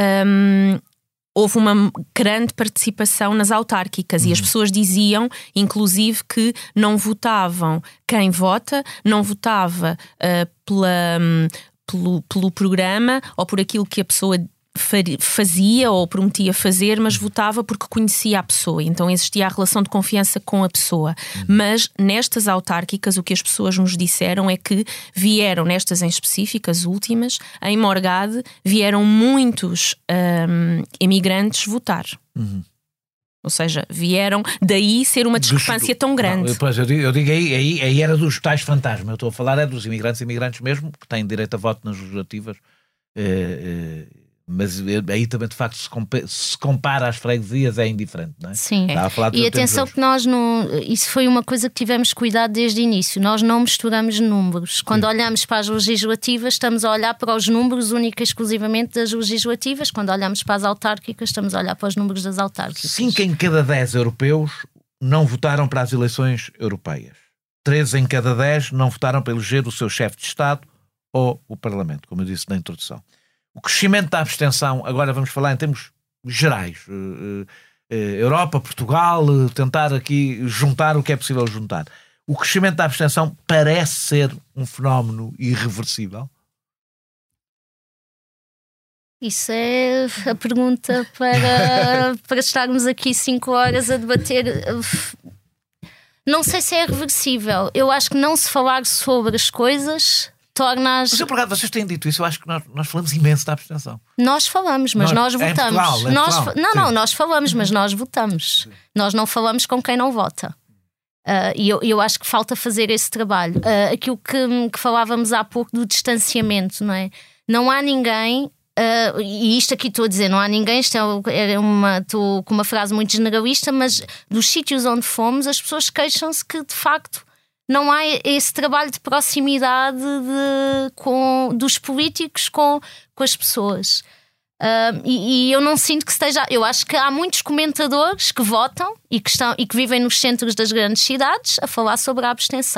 Um, Houve uma grande participação nas autárquicas, uhum. e as pessoas diziam, inclusive, que não votavam quem vota, não votava uh, pela, um, pelo, pelo programa ou por aquilo que a pessoa fazia ou prometia fazer, mas votava porque conhecia a pessoa. Então existia a relação de confiança com a pessoa. Uhum. Mas nestas autárquicas o que as pessoas nos disseram é que vieram, nestas em específicas últimas, em Morgade, vieram muitos um, imigrantes votar. Uhum. Ou seja, vieram daí ser uma discrepância tão grande. Não, pois, eu digo, eu digo aí, aí, aí era dos tais fantasmas. Eu estou a falar é dos imigrantes, imigrantes mesmo, que têm direito a voto nas legislativas. É, é, mas aí também de facto se compara, se compara às freguesias é indiferente, não é? Sim, é. E atenção que nós não, isso foi uma coisa que tivemos cuidado desde o início, nós não misturamos números. Quando Sim. olhamos para as legislativas estamos a olhar para os números única e exclusivamente das legislativas, quando olhamos para as autárquicas estamos a olhar para os números das autárquicas. Cinco em cada dez europeus não votaram para as eleições europeias. Treze em cada dez não votaram para eleger o seu chefe de Estado ou o Parlamento, como eu disse na introdução. O crescimento da abstenção, agora vamos falar em termos gerais, uh, uh, Europa, Portugal, uh, tentar aqui juntar o que é possível juntar. O crescimento da abstenção parece ser um fenómeno irreversível? Isso é a pergunta para, para estarmos aqui cinco horas a debater. Não sei se é irreversível. Eu acho que não se falar sobre as coisas... Tornas... Mas eu, por acaso, vocês têm dito isso, eu acho que nós, nós falamos imenso da abstenção. Nós falamos, mas nós, nós votamos. É Portugal, é nós, Portugal. Não, Sim. não, nós falamos, mas nós votamos. Sim. Nós não falamos com quem não vota. Uh, e eu, eu acho que falta fazer esse trabalho. Uh, aquilo que, que falávamos há pouco do distanciamento, não é? Não há ninguém, uh, e isto aqui estou a dizer, não há ninguém, isto é uma, estou com uma frase muito generalista, mas dos sítios onde fomos, as pessoas queixam-se que, de facto, não há esse trabalho de proximidade de, com, dos políticos com, com as pessoas. Uh, e, e eu não sinto que esteja... Eu acho que há muitos comentadores que votam e que, estão, e que vivem nos centros das grandes cidades a falar sobre a abstenção.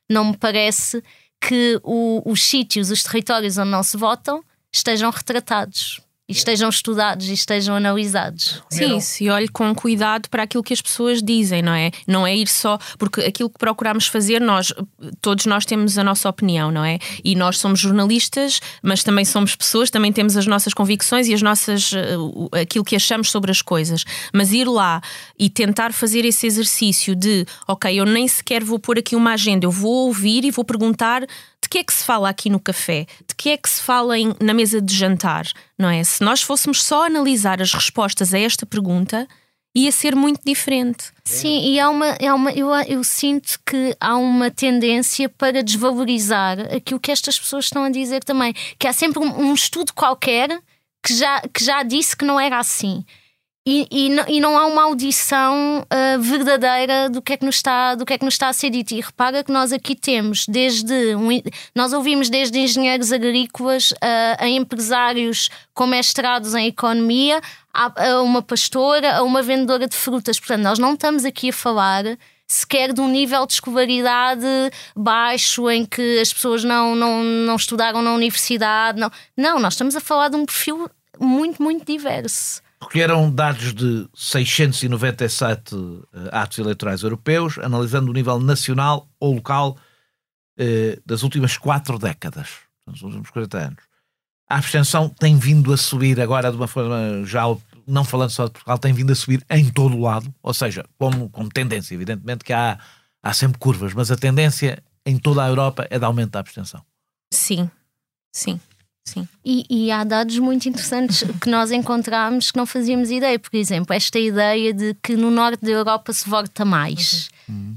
não me parece que o, os sítios, os territórios onde não se votam estejam retratados. E estejam estudados e estejam analisados. Sim, se olhe com cuidado para aquilo que as pessoas dizem, não é? Não é ir só... Porque aquilo que procuramos fazer, nós, todos nós temos a nossa opinião, não é? E nós somos jornalistas, mas também somos pessoas, também temos as nossas convicções e as nossas, aquilo que achamos sobre as coisas. Mas ir lá e tentar fazer esse exercício de, ok, eu nem sequer vou pôr aqui uma agenda, eu vou ouvir e vou perguntar de que é que se fala aqui no café, de que é que se fala em, na mesa de jantar, não é? Se nós fôssemos só analisar as respostas a esta pergunta, ia ser muito diferente. Sim, e há uma, há uma, eu, eu sinto que há uma tendência para desvalorizar aquilo que estas pessoas estão a dizer também, que há sempre um, um estudo qualquer que já, que já disse que não era assim. E, e, não, e não há uma audição uh, verdadeira do que, é que nos está, do que é que nos está a ser dito. E repara que nós aqui temos desde um, nós ouvimos desde engenheiros agrícolas uh, a empresários com mestrados em economia, a, a uma pastora, a uma vendedora de frutas. Portanto, nós não estamos aqui a falar sequer de um nível de escolaridade baixo em que as pessoas não, não, não estudaram na universidade. Não. não, nós estamos a falar de um perfil muito, muito diverso. Recolheram dados de seiscentos e noventa e sete uh, atos eleitorais europeus, analisando o nível nacional ou local uh, das últimas quatro décadas, dos últimos quarenta anos. A abstenção tem vindo a subir agora de uma forma, já não falando só de Portugal, tem vindo a subir em todo o lado, ou seja, como, como tendência, evidentemente que há, há sempre curvas, mas a tendência em toda a Europa é de aumento da abstenção. Sim, sim. Sim. E, e há dados muito interessantes que nós encontramos que não fazíamos ideia. Por exemplo, esta ideia de que no norte da Europa se vota mais. Uhum.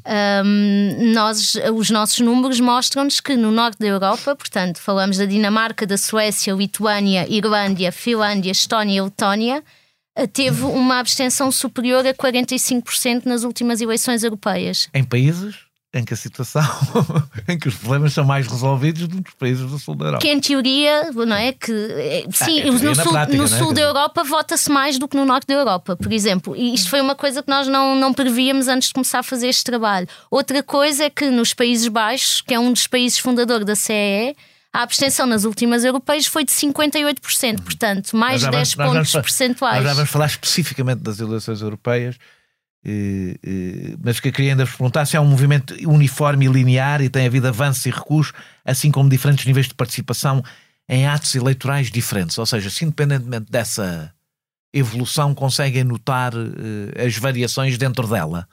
Um, nós, os nossos números mostram-nos que no norte da Europa, portanto, falamos da Dinamarca, da Suécia, Lituânia, Irlanda, Finlândia, Estónia e Letónia, teve uma abstenção superior a quarenta e cinco por cento nas últimas eleições europeias. Em países em que a situação, em que os problemas são mais resolvidos do que nos países do sul da Europa. Que em teoria, não é? Que, sim, ah, no, sul, prática, no sul é? da Europa vota-se mais do que no norte da Europa, por exemplo. E isto foi uma coisa que nós não, não prevíamos antes de começar a fazer este trabalho. Outra coisa é que nos Países Baixos, que é um dos países fundadores da C E E, a abstenção nas últimas europeias foi de cinquenta e oito por cento, portanto, mais de dez pontos percentuais. Nós já vamos falar especificamente das eleições europeias. Uh, uh, mas que eu queria ainda vos perguntar se é um movimento uniforme e linear e tem havido avanços e recuos, assim como diferentes níveis de participação em atos eleitorais diferentes, ou seja, se independentemente dessa evolução conseguem notar uh, as variações dentro dela.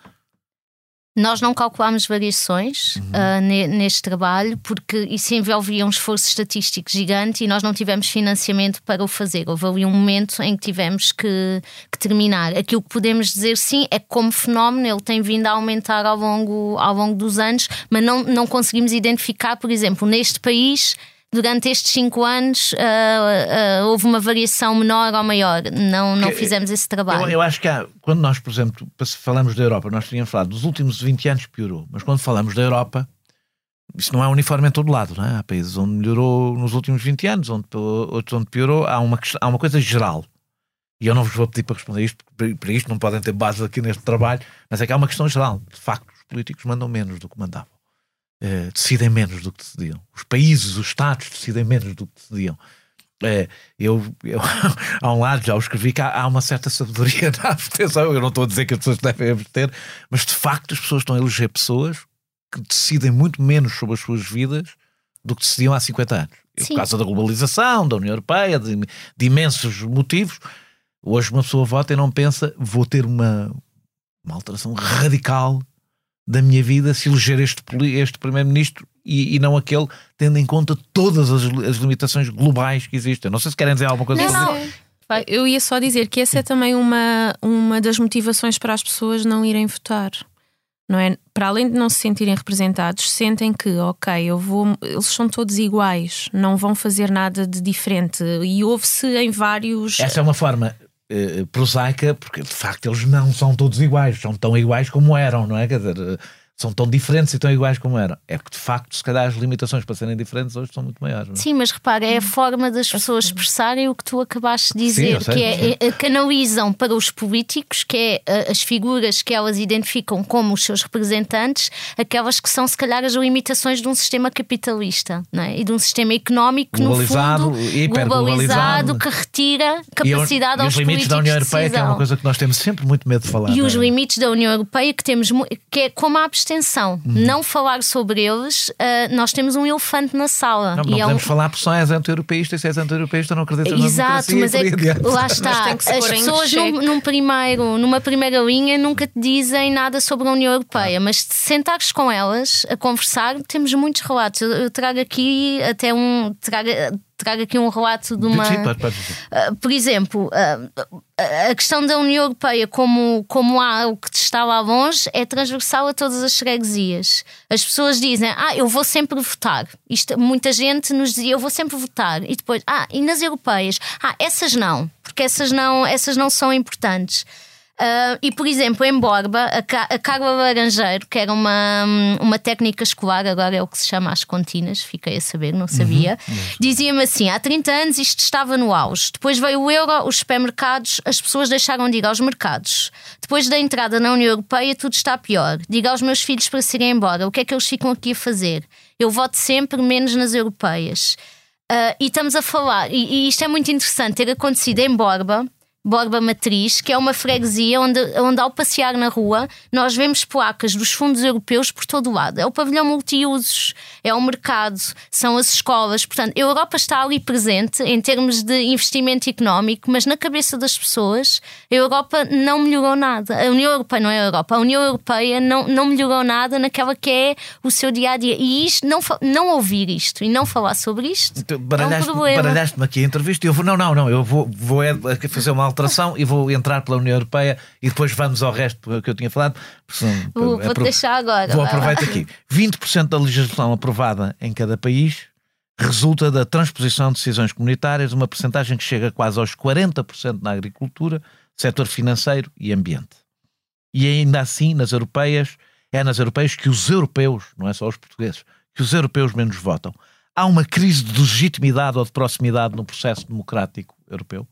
Nós não calculámos variações uhum. uh, neste trabalho porque isso envolvia um esforço estatístico gigante e nós não tivemos financiamento para o fazer. Houve ali um momento em que tivemos que, que terminar. Aquilo que podemos dizer sim é que como fenómeno ele tem vindo a aumentar ao longo, ao longo dos anos, mas não, não conseguimos identificar, por exemplo, neste país... Durante estes cinco anos uh, uh, houve uma variação menor ou maior. Não, não fizemos esse trabalho. Eu, eu acho que há, quando nós, por exemplo, falamos da Europa, nós tínhamos falado dos últimos vinte anos piorou, mas quando falamos da Europa, isso não é uniforme em todo lado, não é? Há países onde melhorou nos últimos vinte anos, onde, outros onde piorou. Há uma, há uma coisa geral, e eu não vos vou pedir para responder isto, porque para isto não podem ter base aqui neste trabalho, mas é que há uma questão geral. De facto, os políticos mandam menos do que mandavam. Uh, decidem menos do que decidiam. Os países, os Estados decidem menos do que decidiam. Uh, eu, eu há um lado já o escrevi que há, há uma certa sabedoria na abstenção. Eu não estou a dizer que as pessoas devem abster, mas de facto as pessoas estão a eleger pessoas que decidem muito menos sobre as suas vidas do que decidiam há cinquenta anos. Sim. Por causa da globalização, da União Europeia, de, de imensos motivos. Hoje uma pessoa vota e não pensa vou ter uma, uma alteração radical da minha vida se eleger este, este primeiro-ministro e, e não aquele, tendo em conta todas as, as limitações globais que existem. Não sei se querem dizer alguma coisa não, sobre isso. Eu ia só dizer que essa é também uma, uma das motivações para as pessoas não irem votar. Não é? Para além de não se sentirem representados, sentem que, ok, eu vou, eles são todos iguais, não vão fazer nada de diferente. E ouve-se em vários... Essa é uma forma... Uh, prosaica, porque de facto eles não são todos iguais, são tão iguais como eram, não é? Quer dizer, são tão diferentes e tão iguais como eram. É porque, de facto, se calhar as limitações para serem diferentes hoje são muito maiores. Não? Sim, mas repara, é a forma das pessoas expressarem o que tu acabaste de dizer, sim, sei, que é, é, canalizam para os políticos, que é as figuras que elas identificam como os seus representantes, aquelas que são, se calhar, as limitações de um sistema capitalista, não é? E de um sistema económico, globalizado, no fundo, hiperglobalizado, que retira capacidade e, aos e os limites da União Europeia, que é uma coisa que nós temos sempre muito medo de falar. E os é? limites da União Europeia, que temos, que é como a abstenção, hum. não falar sobre eles, uh, nós temos um elefante na sala. Não, e não é podemos um... falar por só és anti-europeísta, e se és anti-europeísta não acreditas na Exato, democracia. mas é que, lá está, que as pessoas num, num primeiro, numa primeira linha nunca te dizem nada sobre a União Europeia, ah. mas se sentares com elas a conversar, temos muitos relatos. Eu trago aqui até um... Trago, trago aqui um relato de uma... Sim, pode, pode. Uh, por exemplo, uh, a questão da União Europeia como, como algo que está lá longe é transversal a todas as freguesias. As pessoas dizem, ah, eu vou sempre votar. Isto, muita gente nos dizia, eu vou sempre votar. E depois, ah, e nas europeias? Ah, essas não, porque essas não, essas não são importantes. Uh, e, por exemplo, em Borba, a, Ca- a Carla Laranjeiro, que era uma, uma técnica escolar, agora é o que se chama as continas, fiquei a saber, não sabia, uhum. dizia-me assim: há trinta anos isto estava no auge, depois veio o euro, os supermercados, as pessoas deixaram de ir aos mercados, depois da entrada na União Europeia tudo está pior. Diga aos meus filhos para se irem embora, o que é que eles ficam aqui a fazer? Eu voto sempre menos nas europeias. Uh, e estamos a falar, e, e isto é muito interessante ter acontecido em Borba, Borba Matriz, que é uma freguesia onde, onde ao passear na rua nós vemos placas dos fundos europeus por todo o lado. É o pavilhão multiusos, é o mercado, são as escolas. Portanto, a Europa está ali presente em termos de investimento económico, mas na cabeça das pessoas a Europa não melhorou nada. A União Europeia não é a Europa, a União Europeia não, não melhorou nada naquela que é o seu dia-a-dia. E isto, não, não ouvir isto e não falar sobre isto então, baralhaste, é um problema. Baralhaste-me aqui a entrevista e eu vou, não, não, não, eu vou, vou fazer uma alteração e vou entrar pela União Europeia e depois vamos ao resto que eu tinha falado. Vou, vou deixar agora. Vou aproveitar aqui. vinte por cento da legislação aprovada em cada país resulta da transposição de decisões comunitárias, uma percentagem que chega quase aos quarenta por cento na agricultura, setor financeiro e ambiente. E ainda assim, nas europeias, é nas europeias que os europeus, não é só os portugueses, que os europeus menos votam. Há uma crise de legitimidade ou de proximidade no processo democrático europeu?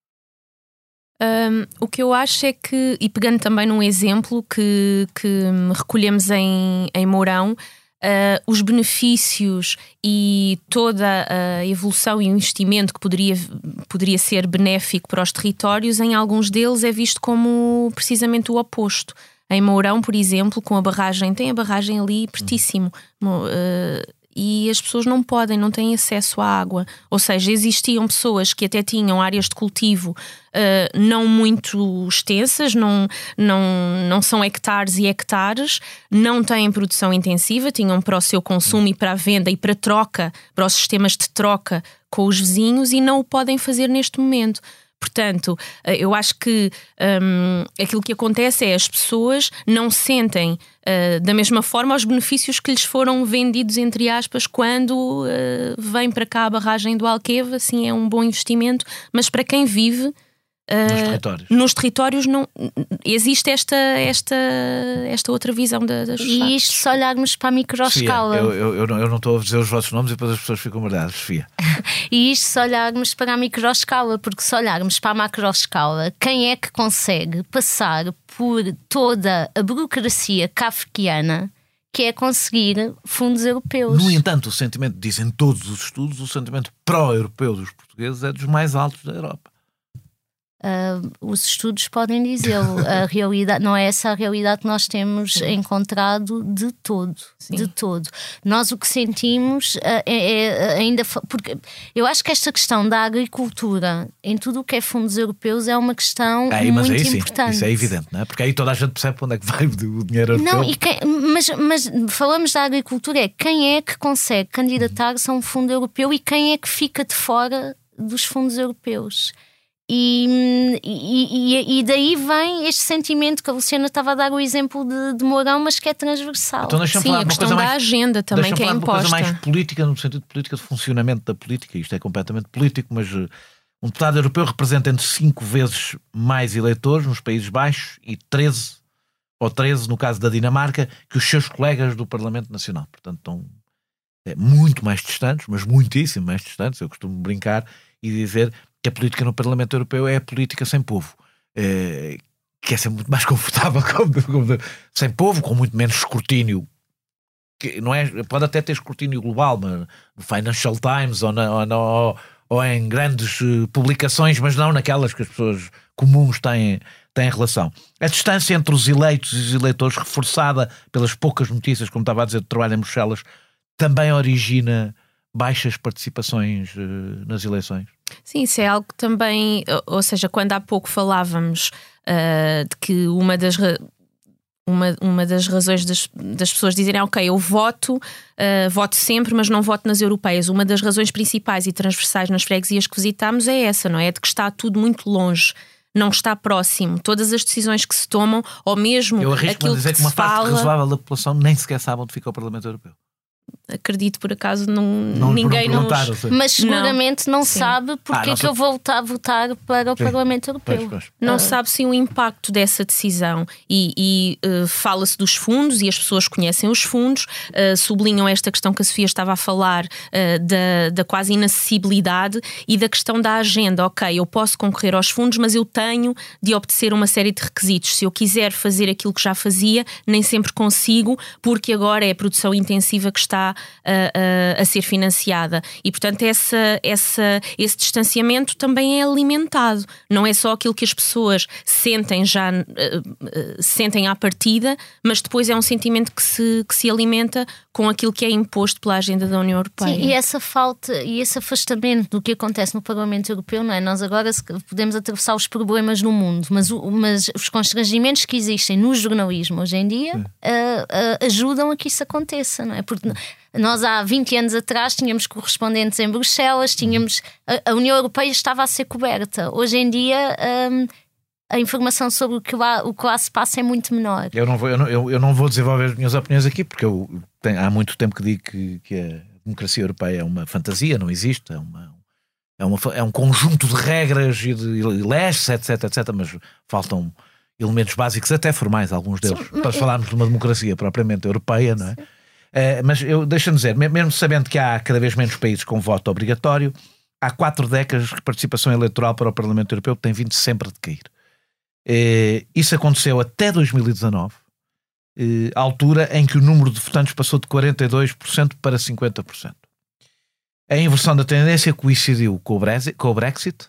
Um, o que eu acho é que, e pegando também num exemplo que, que recolhemos em, em Mourão, uh, os benefícios e toda a evolução e o investimento que poderia, poderia ser benéfico para os territórios, em alguns deles é visto como precisamente o oposto. Em Mourão, por exemplo, com a barragem, tem a barragem ali pertíssimo, uh, e as pessoas não podem, não têm acesso à água. Ou seja, existiam pessoas que até tinham áreas de cultivo uh, não muito extensas, não, não, não são hectares e hectares, não têm produção intensiva, tinham para o seu consumo e para a venda e para troca, para os sistemas de troca com os vizinhos, e não o podem fazer neste momento. Portanto, eu acho que um, aquilo que acontece é as pessoas não sentem uh, da mesma forma os benefícios que lhes foram vendidos, entre aspas, quando uh, vem para cá a barragem do Alqueva. Sim, é um bom investimento, mas para quem vive Uh, nos territórios, nos territórios não, existe esta, esta, esta outra visão da, das E factos. Isto se olharmos para a microescala. Sofia, eu, eu, eu, não, eu não estou a dizer os vossos nomes e depois as pessoas ficam baralhadas, Sofia. E isto se olharmos para a microescala, porque se olharmos para a macroescala, quem é que consegue passar por toda a burocracia kafkiana que é conseguir fundos europeus? No entanto, o sentimento, dizem todos os estudos, o sentimento pró-europeu dos portugueses é dos mais altos da Europa. Uh, os estudos podem dizê-lo. A realidade não é essa a realidade que nós temos Sim. encontrado de todo. Sim. De todo. Nós o que sentimos uh, é, é ainda. Porque eu acho que esta questão da agricultura em tudo o que é fundos europeus é uma questão é, mas muito aí, sim, importante. Isso é evidente, não é? Porque aí toda a gente percebe para onde é que vai o dinheiro europeu. Não, e quem, mas, mas falamos da agricultura, é quem é que consegue candidatar-se a um fundo europeu e quem é que fica de fora dos fundos europeus. E, e, e daí vem este sentimento que a Luciana estava a dar o exemplo de, de Mourão, mas que é transversal. Então, Sim, a questão da mais, agenda também que é imposta. Uma coisa mais política, no sentido de política de funcionamento da política. Isto é completamente político, mas uh, um deputado europeu representa entre cinco vezes mais eleitores nos Países Baixos e treze ou treze no caso da Dinamarca, que os seus colegas do Parlamento Nacional. Portanto, estão é, muito mais distantes, mas muitíssimo mais distantes. Eu costumo brincar e dizer que a política no Parlamento Europeu é a política sem povo. É, que é sempre muito mais confortável como, como, sem povo, com muito menos escrutínio. Que não é, pode até ter escrutínio global, mas no Financial Times ou, na, ou, na, ou, ou em grandes uh, publicações, mas não naquelas que as pessoas comuns têm, têm relação. A distância entre os eleitos e os eleitores, reforçada pelas poucas notícias, como estava a dizer, do trabalho em Bruxelas, também origina baixas participações uh, nas eleições. Sim, isso é algo que também, ou seja, quando há pouco falávamos uh, de que uma das uma, uma das razões das, das pessoas dizerem, ok, eu voto, uh, voto sempre, mas não voto nas europeias. Uma das razões principais e transversais nas freguesias que visitámos é essa, não é? É de que está tudo muito longe, não está próximo. Todas as decisões que se tomam, ou mesmo eu arrisco aquilo dizer que, que uma se parte fala... razoável da população nem sequer sabe onde fica o Parlamento Europeu. Acredito, por acaso, não, não ninguém não. Mas seguramente não, não sabe porque ah, é que eu vou votar, votar para o sim. Parlamento Europeu. Pois, pois. Não ah. sabe sim o impacto dessa decisão. E, e uh, fala-se dos fundos e as pessoas conhecem os fundos, uh, sublinham esta questão que a Sofia estava a falar, uh, da, da quase inacessibilidade e da questão da agenda. Ok, eu posso concorrer aos fundos, mas eu tenho de obedecer uma série de requisitos. Se eu quiser fazer aquilo que já fazia, nem sempre consigo, porque agora é a produção intensiva que está A, a, a ser financiada e, portanto, essa, essa, esse distanciamento também é alimentado. Não é só aquilo que as pessoas sentem já uh, uh, sentem à partida, mas depois é um sentimento que se, que se alimenta com aquilo que é imposto pela agenda da União Europeia. Sim, e essa falta e esse afastamento do que acontece no Parlamento Europeu, não é? Nós agora podemos atravessar os problemas no mundo, mas, o, mas os constrangimentos que existem no jornalismo hoje em dia uh, uh, ajudam a que isso aconteça, não é? Porque nós há vinte anos atrás tínhamos correspondentes em Bruxelas, tínhamos, a, a União Europeia estava a ser coberta. Hoje em dia um, a informação sobre o que, lá, o que lá se passa é muito menor. Eu não vou, eu não, eu, eu não vou desenvolver as minhas opiniões aqui, porque eu tenho, há muito tempo que digo que, que a democracia europeia é uma fantasia, não existe, é, uma, é, uma, é um conjunto de regras e de leis, etc, etc, mas faltam elementos básicos, até formais, alguns deles. Sim, para falarmos de uma democracia propriamente europeia, não é? Sim. Uh, mas eu deixa-me dizer, mesmo sabendo que há cada vez menos países com voto obrigatório, há quatro décadas de participação eleitoral para o Parlamento Europeu que tem vindo sempre a decair. Uh, isso aconteceu até dois mil e dezanove, uh, a altura em que o número de votantes passou de quarenta e dois por cento para cinquenta por cento. A inversão da tendência coincidiu com o Brexit, com o Brexit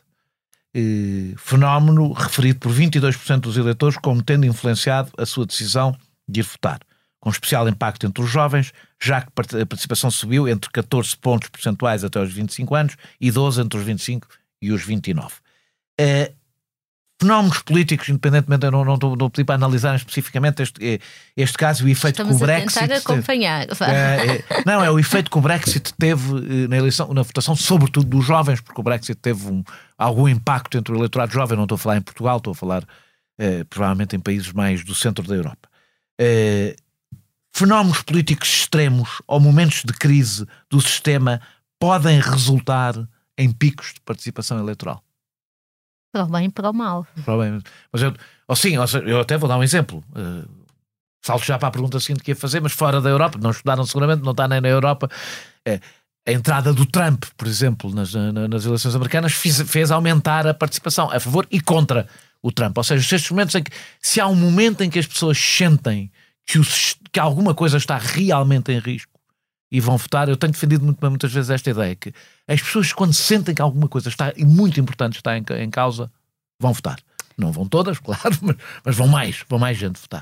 uh, fenómeno referido por vinte e dois por cento dos eleitores como tendo influenciado a sua decisão de ir votar, com especial impacto entre os jovens, já que a participação subiu entre catorze pontos percentuais até aos vinte e cinco anos e doze entre os vinte e cinco e os vinte e nove. Uh, fenómenos políticos, independentemente, eu não, não estou a pedir para analisar especificamente este, este caso, o efeito Estamos que o Brexit... Estamos a tentar acompanhar. Uh, é, não, é o efeito que o Brexit teve uh, na eleição, na votação, sobretudo dos jovens, porque o Brexit teve um, algum impacto entre o eleitorado jovem. Não estou a falar em Portugal, estou a falar uh, provavelmente em países mais do centro da Europa. Uh, Fenómenos políticos extremos ou momentos de crise do sistema podem resultar em picos de participação eleitoral. Para o bem e para o mal. Para o bem. Mas eu, ou sim, eu até vou dar um exemplo. Uh, salto já para a pergunta seguinte que ia fazer, mas fora da Europa, não estudaram seguramente, não está nem na Europa. Uh, a entrada do Trump, por exemplo, nas, nas eleições americanas, fez, fez aumentar a participação a favor e contra o Trump. Ou seja, estes momentos em que, se há um momento em que as pessoas sentem Que, o, que alguma coisa está realmente em risco e vão votar, eu tenho defendido muito, muitas vezes esta ideia, que as pessoas, quando sentem que alguma coisa está muito importante está em, em causa, vão votar. Não vão todas, claro, mas, mas vão mais, vão mais gente votar.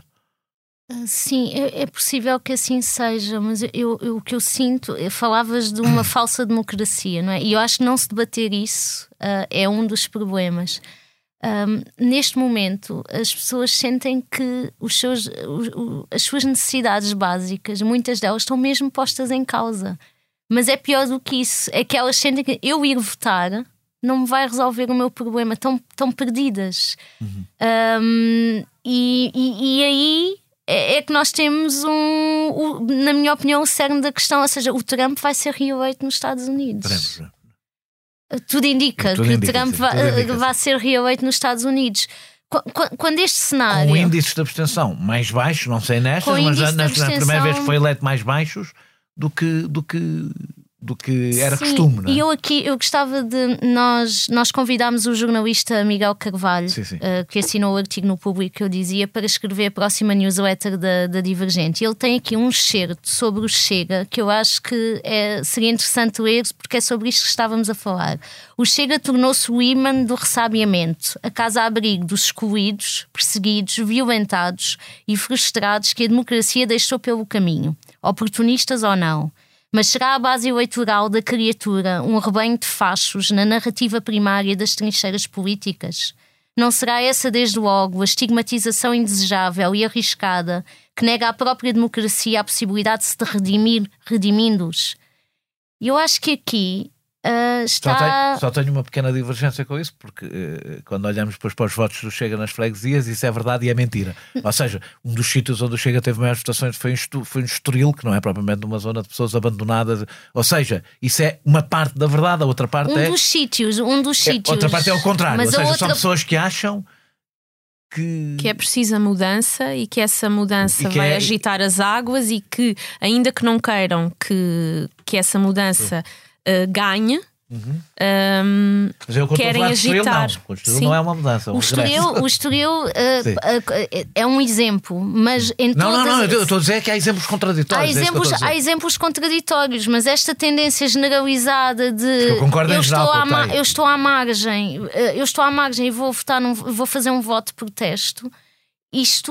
Sim, é, é possível que assim seja, mas eu, eu, o que eu sinto, falavas de uma falsa democracia, não é? E eu acho que não se debater isso uh, é um dos problemas. Um, neste momento as pessoas sentem que os seus, o, o, as suas necessidades básicas, muitas delas estão mesmo postas em causa, mas é pior do que isso, é que elas sentem que eu ir votar não me vai resolver o meu problema, estão, estão perdidas. Uhum. um, e, e, e aí é, é que nós temos um, o, na minha opinião, o cerne da questão, ou seja, o Trump vai ser reeleito nos Estados Unidos. Trump. Tudo indica tudo que indica, Trump sim, vai, indica, vai ser reeleito nos Estados Unidos. Quando este cenário... Com índices de abstenção mais baixos, não sei nestas, Com mas na, na, abstenção... na primeira vez que foi eleito mais baixos do que, do que, do que era sim, costume. Não é? E eu aqui eu gostava de. Nós, nós convidámos o jornalista Miguel Carvalho, sim, sim. Uh, que assinou o artigo no Público que eu dizia, para escrever a próxima newsletter da, da Divergente. E ele tem aqui um excerto sobre o Chega que eu acho que é, seria interessante ler, porque é sobre isto que estávamos a falar. O Chega tornou-se o ímã do ressabiamento, a casa-abrigo dos excluídos, perseguidos, violentados e frustrados que a democracia deixou pelo caminho, oportunistas ou não. Mas será a base eleitoral da criatura um rebanho de fachos na narrativa primária das trincheiras políticas? Não será essa, desde logo, a estigmatização indesejável e arriscada que nega à própria democracia a possibilidade de se redimir, redimindo-os? E eu acho que aqui uh, está... Só tenho, só tenho uma pequena divergência com isso, porque uh, quando olhamos depois para os votos do Chega nas freguesias, isso é verdade e é mentira. Ou seja, um dos sítios onde o Chega teve maiores votações foi em, foi em Estoril, que não é propriamente uma zona de pessoas abandonadas. Ou seja, isso é uma parte da verdade, a outra parte um é... dos sítios, um dos é, sítios. outra parte é o contrário. Mas ou seja, outra... são pessoas que acham... Que... que é preciso a mudança e que essa mudança que vai é... agitar as águas e que, ainda que não queiram que, que essa mudança uh, ganhe, Uhum. Um, Mas eu querem agitar. Não. O Estoril não é uma mudança. É um o Estoril, o Estoril uh, uh, é um exemplo, mas em não, todas... não, não, eu estou a dizer que há exemplos contraditórios. Há exemplos, é há exemplos contraditórios, mas esta tendência generalizada de eu, concordo eu, em estou geral, à, eu estou à margem, eu estou à margem e vou votar, num, vou fazer um voto de protesto. Isto,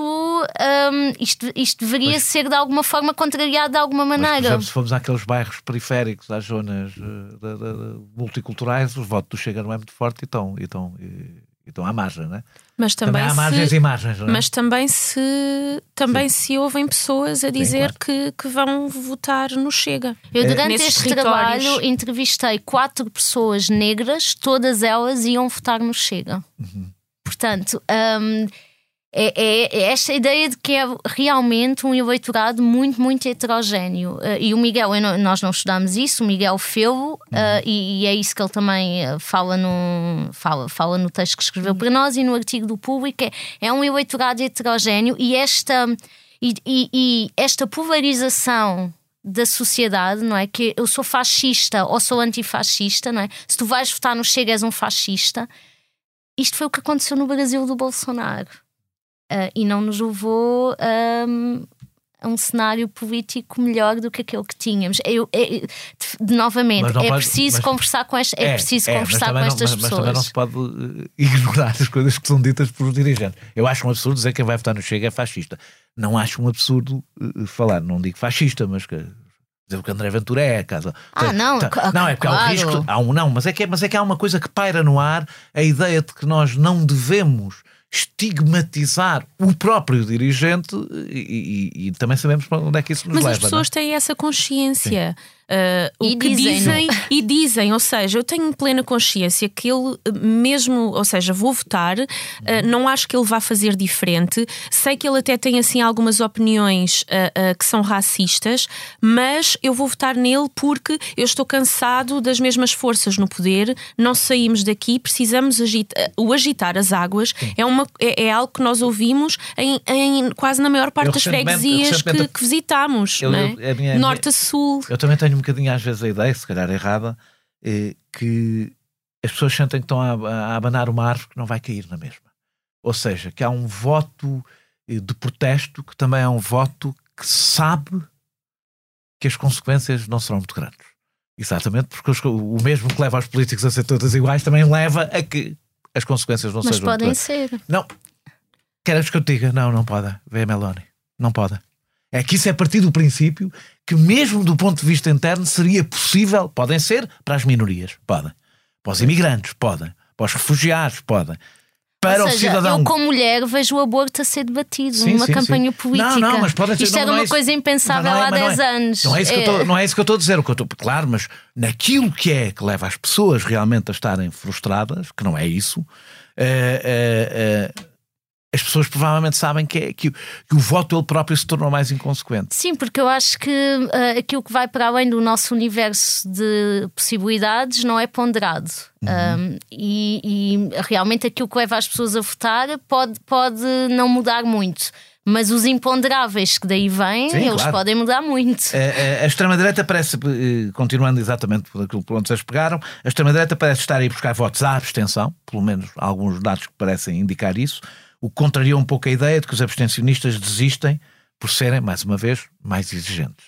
um, isto, isto deveria mas, ser de alguma forma contrariado de alguma maneira. Mas, por exemplo, se formos àqueles bairros periféricos, às zonas uh, de, de, de, multiculturais, o voto do Chega não é muito forte e estão, e estão, e, e estão à margem, não é? Mas também, também há se, margens e margens, não é? Mas também se, também se ouvem pessoas a dizer Sim, claro. que, que vão votar no Chega. Eu, durante é, este trabalho, entrevistei quatro pessoas negras, todas elas iam votar no Chega. Uhum. Portanto... Um, É, é, é esta ideia de que é realmente um eleitorado muito, muito heterogéneo. Uh, e o Miguel, não, nós não estudámos isso, o Miguel fê-lo, uh, e, e é isso que ele também fala no, fala, fala no texto que escreveu para nós e no artigo do Público. É, é um eleitorado heterogéneo e esta, e, e, e esta polarização da sociedade, não é? Que eu sou fascista ou sou antifascista, não é? Se tu vais votar no Chega és um fascista. Isto foi o que aconteceu no Brasil do Bolsonaro. Uh, e não nos levou um, a um cenário político melhor do que aquele que tínhamos. Eu, eu, de, de, novamente, é pode, preciso mas, conversar com, esta, é, é preciso é, conversar com estas não, mas, pessoas. Mas também não se pode uh, ignorar as coisas que são ditas por dirigentes. Eu acho um absurdo dizer que quem vai votar no Chega é fascista. Não acho um absurdo uh, falar, não digo fascista, mas que dizer o que André Ventura é, casa. Ah, não, tá, não é porque claro. há um risco, há um não, mas é que é, mas é que há uma coisa que paira no ar, a ideia de que nós não devemos estigmatizar o próprio dirigente e, e, e também sabemos para onde é que isso nos Mas leva. Mas as pessoas não é? têm essa consciência. Uh, o e que dizem, dizem e dizem, ou seja, eu tenho plena consciência que ele mesmo, ou seja, vou votar, uh, não acho que ele vá fazer diferente, sei que ele até tem assim algumas opiniões uh, uh, que são racistas, mas eu vou votar nele porque eu estou cansado das mesmas forças no poder, não saímos daqui, precisamos agitar, o agitar as águas. é, uma, é, é algo que nós ouvimos em, em quase na maior parte eu das freguesias que, que visitámos, eu, não é? eu, a minha, norte a sul. Eu também tenho um bocadinho às vezes a ideia, se calhar errada, é que as pessoas sentem que estão a, a abanar uma árvore que não vai cair na mesma. Ou seja, que há um voto de protesto que também é um voto que sabe que as consequências não serão muito grandes. Exatamente, porque os, o mesmo que leva os políticos a ser todas iguais também leva a que as consequências não Mas sejam podem muito ser. grandes. Não, queres que eu te diga? Não, não pode. Vê a Meloni. Não pode. É que isso é a partir do princípio que mesmo do ponto de vista interno seria possível, podem ser para as minorias, podem, para os imigrantes, podem, para os refugiados, podem, para Ou o seja, cidadão. Eu como mulher vejo o aborto a ser debatido sim, numa sim, campanha sim. política. Não, não, mas pode ser, Isto não, era não uma é coisa impensável não, não é, há dez não é, anos. Não é, isso que eu tô, não é isso que eu estou a dizer, o que eu estou, claro, mas naquilo que é que leva as pessoas realmente a estarem frustradas, que não é isso, é, é, é, as pessoas provavelmente sabem que, é, que, que o voto ele próprio se tornou mais inconsequente. Sim, porque eu acho que uh, aquilo que vai para além do nosso universo de possibilidades não é ponderado. Uhum. Um, e, e realmente aquilo que leva as pessoas a votar pode, pode não mudar muito. Mas os imponderáveis que daí vêm, Sim, eles claro. podem mudar muito. A, a, a extrema-direita parece, continuando exatamente por aquilo por onde vocês pegaram, a extrema-direita parece estar a ir buscar votos à abstenção, pelo menos alguns dados que parecem indicar isso, o que contraria um pouco a ideia de que os abstencionistas desistem por serem, mais uma vez, mais exigentes.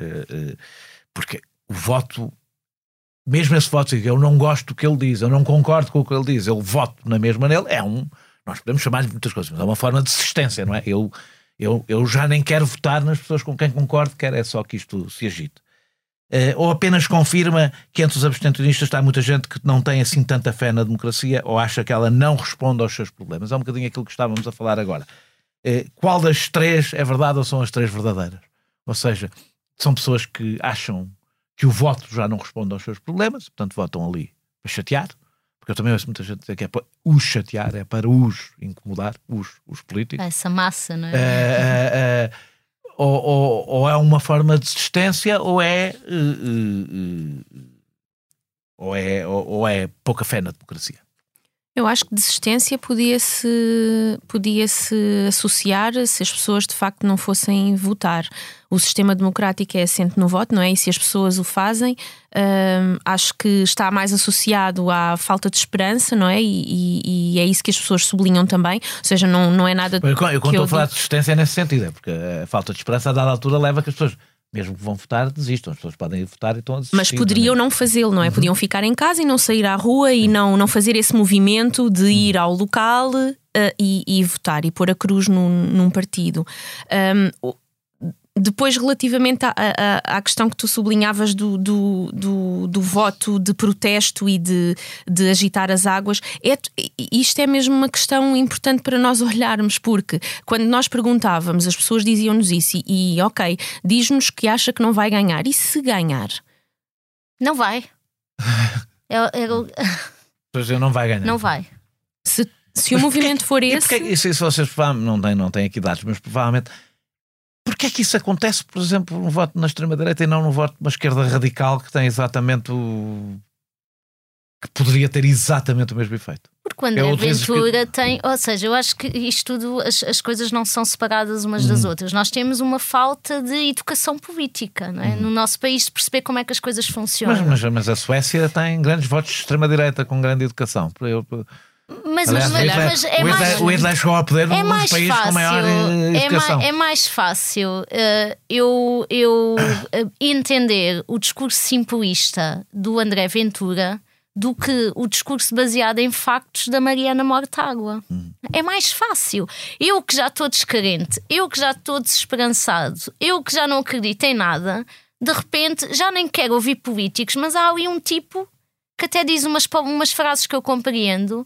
Porque o voto, mesmo esse voto, eu não gosto do que ele diz, eu não concordo com o que ele diz, eu voto na mesma nele, é um... Nós podemos chamar-lhe de muitas coisas, mas é uma forma de desistência, não é? Eu, eu, eu já nem quero votar nas pessoas com quem concordo, quero é só que isto se agite. Uh, ou apenas confirma que entre os abstencionistas está muita gente que não tem assim tanta fé na democracia ou acha que ela não responde aos seus problemas. É um bocadinho aquilo que estávamos a falar agora. Uh, qual das três é verdade ou são as três verdadeiras? Ou seja, são pessoas que acham que o voto já não responde aos seus problemas, portanto votam ali para chatear. Porque eu também ouço muita gente dizer que é para os chatear, é para os incomodar, os, os políticos. Essa massa, não é? é, é, é ou, ou, ou é uma forma de desistência, ou é, uh, uh, uh, ou, é ou, ou é pouca fé na democracia. Eu acho que desistência podia-se podia-se associar se as pessoas de facto não fossem votar. O sistema democrático é assente no voto, não é? E se as pessoas o fazem, hum, acho que está mais associado à falta de esperança, não é? E, e, e é isso que as pessoas sublinham também. Ou seja, não, não é nada... Eu, eu quando que estou eu a falar digo... de desistência é nesse sentido, é porque a falta de esperança a dada altura leva a que as pessoas... mesmo que vão votar, desistam. As pessoas podem ir votar e estão a desistir. Mas poderiam não fazê-lo, não é? Uhum. Podiam ficar em casa e não sair à rua e não, não fazer esse movimento de ir ao local uh, e, e votar e pôr a cruz num, num partido. Um, depois, relativamente à, à, à questão que tu sublinhavas do, do, do, do voto de protesto e de, de agitar as águas, é, isto é mesmo uma questão importante para nós olharmos, porque quando nós perguntávamos, as pessoas diziam-nos isso e, e ok, diz-nos que acha que não vai ganhar. E se ganhar? Não vai. eu, eu... Pois eu não vai ganhar. Não vai. Se, se o movimento for esse... Porque, e se vocês não têm, não têm aqui dados, mas provavelmente... Porquê é que isso acontece, por exemplo, no voto na extrema-direita e não no voto de uma esquerda radical que tem exatamente o... que poderia ter exatamente o mesmo efeito? Porque o André Ventura que... tem... Ou seja, eu acho que isto tudo, as, as coisas não são separadas umas hum. das outras. Nós temos uma falta de educação política, não é? Hum. No nosso país, de perceber como é que as coisas funcionam. Mas, mas, mas a Suécia tem grandes votos de extrema-direita com grande educação. Eu... Mas, Aliás, mas, Hitler, mas é o Hitler, mais, o Hitler chegou ao poder é num mais país fácil, com maior educação. É mais, é mais fácil uh, eu, eu uh, entender o discurso simplista do André Ventura do que o discurso baseado em factos da Mariana Mortágua. Hum. É mais fácil. Eu que já estou descarente, eu que já estou desesperançado, eu que já não acredito em nada, de repente já nem quero ouvir políticos, mas há ali um tipo que até diz umas, umas frases que eu compreendo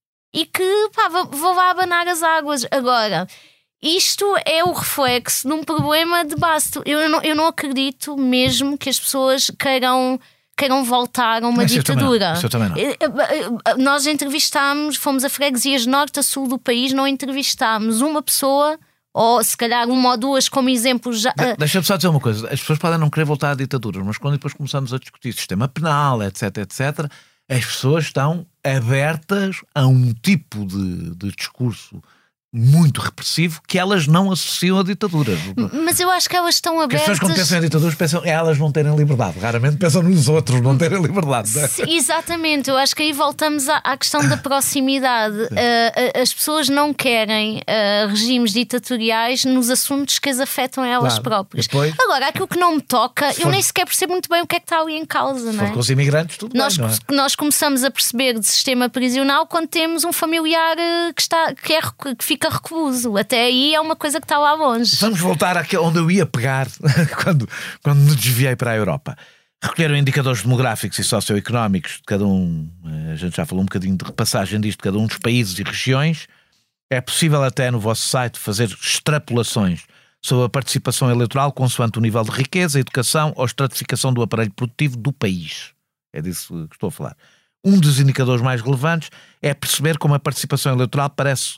e que pá, vou lá abanar as águas. Agora, isto é o reflexo de um problema de base. Eu não, eu não acredito mesmo que as pessoas queiram, queiram voltar a uma Mas ditadura. Eu também não. Eu também não. Nós entrevistámos, fomos a freguesias norte a sul do país, não entrevistámos uma pessoa, ou se calhar uma ou duas como exemplos. Já... De, Deixa-me só dizer uma coisa: as pessoas podem não querer voltar à ditadura, mas quando depois começamos a discutir sistema penal, etc, etc, as pessoas estão abertas a um tipo de, de discurso muito repressivo que elas não associam a ditaduras. Mas eu acho que elas estão abertas... Porque as pessoas quando pensam em ditaduras pensam em elas não terem liberdade. Raramente pensam nos outros não terem liberdade. Sim, exatamente. Eu acho que aí voltamos à, à questão da proximidade. Uh, as pessoas não querem uh, regimes ditatoriais nos assuntos que as afetam a elas claro. próprias. Depois, agora, aquilo que não me toca, eu for... nem sequer percebo muito bem o que é que está ali em causa. Se não é? for com os imigrantes, tudo nós, bem, não é? Nós começamos a perceber de sistema prisional quando temos um familiar que, está, que, é, que fica recluso. Até aí é uma coisa que está lá longe. Vamos voltar àquele onde eu ia pegar quando, quando me desviei para a Europa. Recolheram indicadores demográficos e socioeconómicos de cada um. A gente já falou um bocadinho de repassagem disto, de cada um dos países e regiões. É possível até no vosso site fazer extrapolações sobre a participação eleitoral consoante o nível de riqueza, educação ou estratificação do aparelho produtivo do país. É disso que estou a falar. Um dos indicadores mais relevantes é perceber como a participação eleitoral parece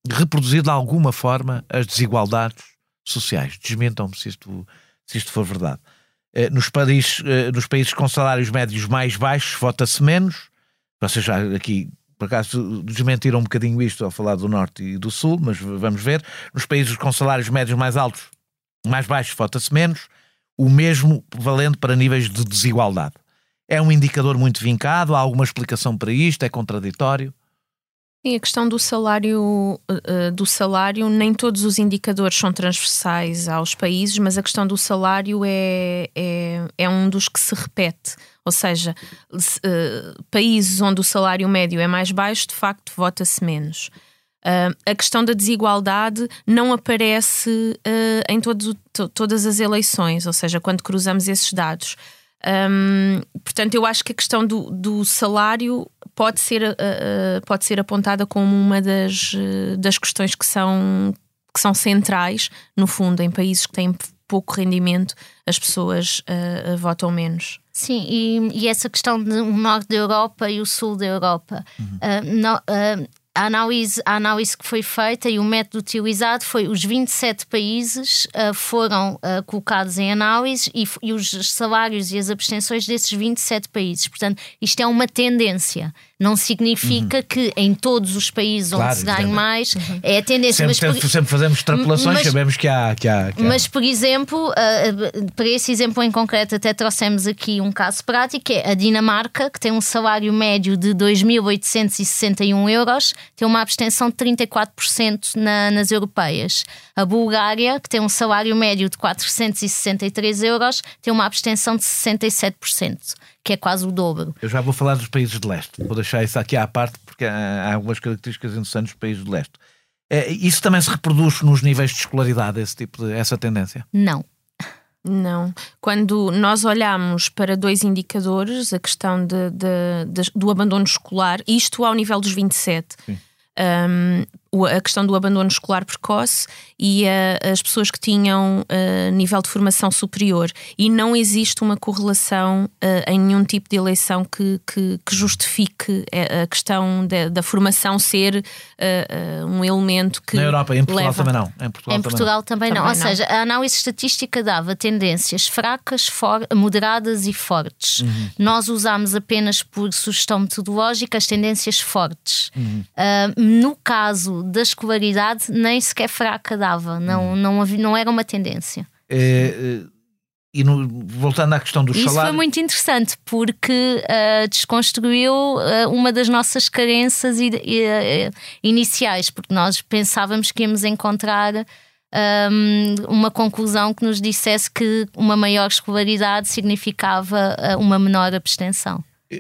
reproduzir de alguma forma as desigualdades sociais. Desmentam-me se isto, se isto for verdade. Nos países, nos países com salários médios mais baixos, vota-se menos. Vocês já aqui, por acaso, desmentiram um bocadinho isto ao falar do Norte e do Sul, mas vamos ver. Nos países com salários médios mais altos, mais baixos, vota-se menos. O mesmo valendo para níveis de desigualdade. É um indicador muito vincado? Há alguma explicação para isto? É contraditório? Sim, a questão do salário, uh, do salário, nem todos os indicadores são transversais aos países, mas a questão do salário é, é, é um dos que se repete. Ou seja, uh, países onde o salário médio é mais baixo, de facto, vota-se menos. Uh, a questão da desigualdade não aparece uh, em todo, to, todas as eleições, ou seja, quando cruzamos esses dados. Um, portanto, eu acho que a questão do, do salário pode ser, uh, uh, pode ser apontada como uma das, uh, das questões que são, que são centrais, no fundo, em países que têm pouco rendimento, as pessoas uh, uh, votam menos. Sim, e, e essa questão do norte da Europa e o sul da Europa. Uhum. Uh, não, uh, A análise, a análise que foi feita e o método utilizado foi os vinte e sete países uh, foram uh, colocados em análise e, e os salários e as abstenções desses vinte e sete países. Portanto, isto é uma tendência. Não significa uhum. que em todos os países onde claro, se ganhe mais uhum. é a tendência. Sempre, mas por, sempre fazemos extrapolações, mas, sabemos que há, que há, que há. Mas, por exemplo, uh, para esse exemplo em concreto, até trouxemos aqui um caso prático, que é a Dinamarca, que tem um salário médio de dois mil oitocentos e sessenta e um euros, tem uma abstenção de trinta e quatro por cento na, nas europeias. A Bulgária, que tem um salário médio de quatrocentos e sessenta e três euros, tem uma abstenção de sessenta e sete por cento, que é quase o dobro. Eu já vou falar dos países de leste. Vou deixar isso aqui à parte, porque há, há algumas características interessantes dos países de leste. É, isso também se reproduz nos níveis de escolaridade, esse tipo de, essa tendência? Não. Não. Quando nós olhamos para dois indicadores, a questão de, de, de, do abandono escolar, isto ao nível dos vinte e sete, um, a questão do abandono escolar precoce e a, as pessoas que tinham uh, nível de formação superior, e não existe uma correlação uh, em nenhum tipo de eleição que, que, que justifique a questão de, da formação ser uh, uh, um elemento que na Europa, em Portugal leva... também não. Em Portugal, em Portugal também, também, não. também Ou não. seja, a análise estatística dava tendências fracas, for... moderadas e fortes. Uhum. Nós usámos apenas por sugestão metodológica as tendências fortes. Uhum. Uh, no caso da escolaridade, nem sequer fraca dava, não, hum. não, havia, não era uma tendência. É, e no, voltando à questão do salário... Isso foi muito interessante, porque uh, desconstruiu uh, uma das nossas carências i, i, uh, iniciais, porque nós pensávamos que íamos encontrar um, uma conclusão que nos dissesse que uma maior escolaridade significava uh, uma menor abstenção.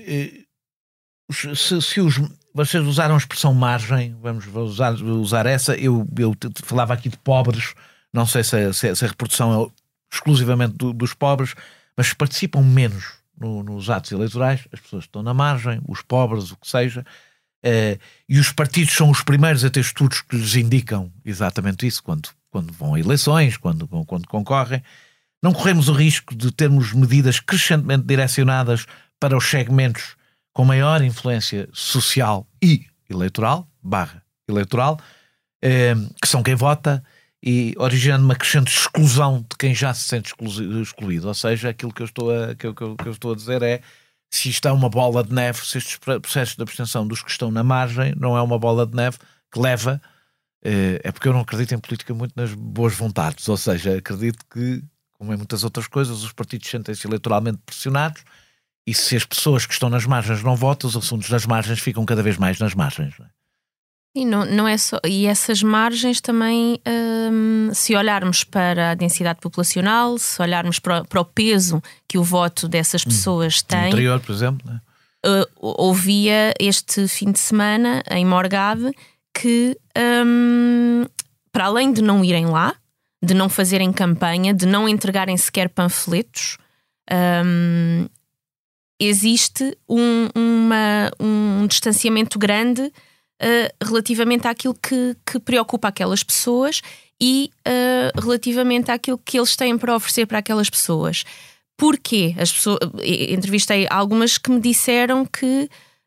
Se, se os... Vocês usaram a expressão margem, vamos usar, usar essa. Eu, eu falava aqui de pobres, não sei se a, se a reprodução é exclusivamente do, dos pobres, mas participam menos no, nos atos eleitorais, as pessoas estão na margem, os pobres, o que seja, eh, e os partidos são os primeiros a ter estudos que lhes indicam exatamente isso, quando, quando vão a eleições, quando, quando concorrem. Não corremos o risco de termos medidas crescentemente direcionadas para os segmentos com maior influência social e eleitoral, barra eleitoral, eh, que são quem vota, e originando uma crescente exclusão de quem já se sente excluído. Ou seja, aquilo que eu estou a, que eu, que eu estou a dizer é, se isto é uma bola de neve, se estes processos de abstenção dos que estão na margem não é uma bola de neve que leva, eh, é porque eu não acredito em política muito nas boas vontades, ou seja, acredito que, como em muitas outras coisas, os partidos sentem-se eleitoralmente pressionados. E se as pessoas que estão nas margens não votam, os assuntos das margens ficam cada vez mais nas margens. Não é? E, não, não é só, e essas margens também, hum, se olharmos para a densidade populacional, se olharmos para, para o peso que o voto dessas pessoas hum. tem. No interior, por exemplo. Não é? uh, ouvia este fim de semana em Morgade que, hum, para além de não irem lá, de não fazerem campanha, de não entregarem sequer panfletos, hum, existe um, uma, um distanciamento grande uh, relativamente àquilo que, que preocupa aquelas pessoas e uh, relativamente àquilo que eles têm para oferecer para aquelas pessoas. Porquê? As pessoas, entrevistei algumas que me disseram que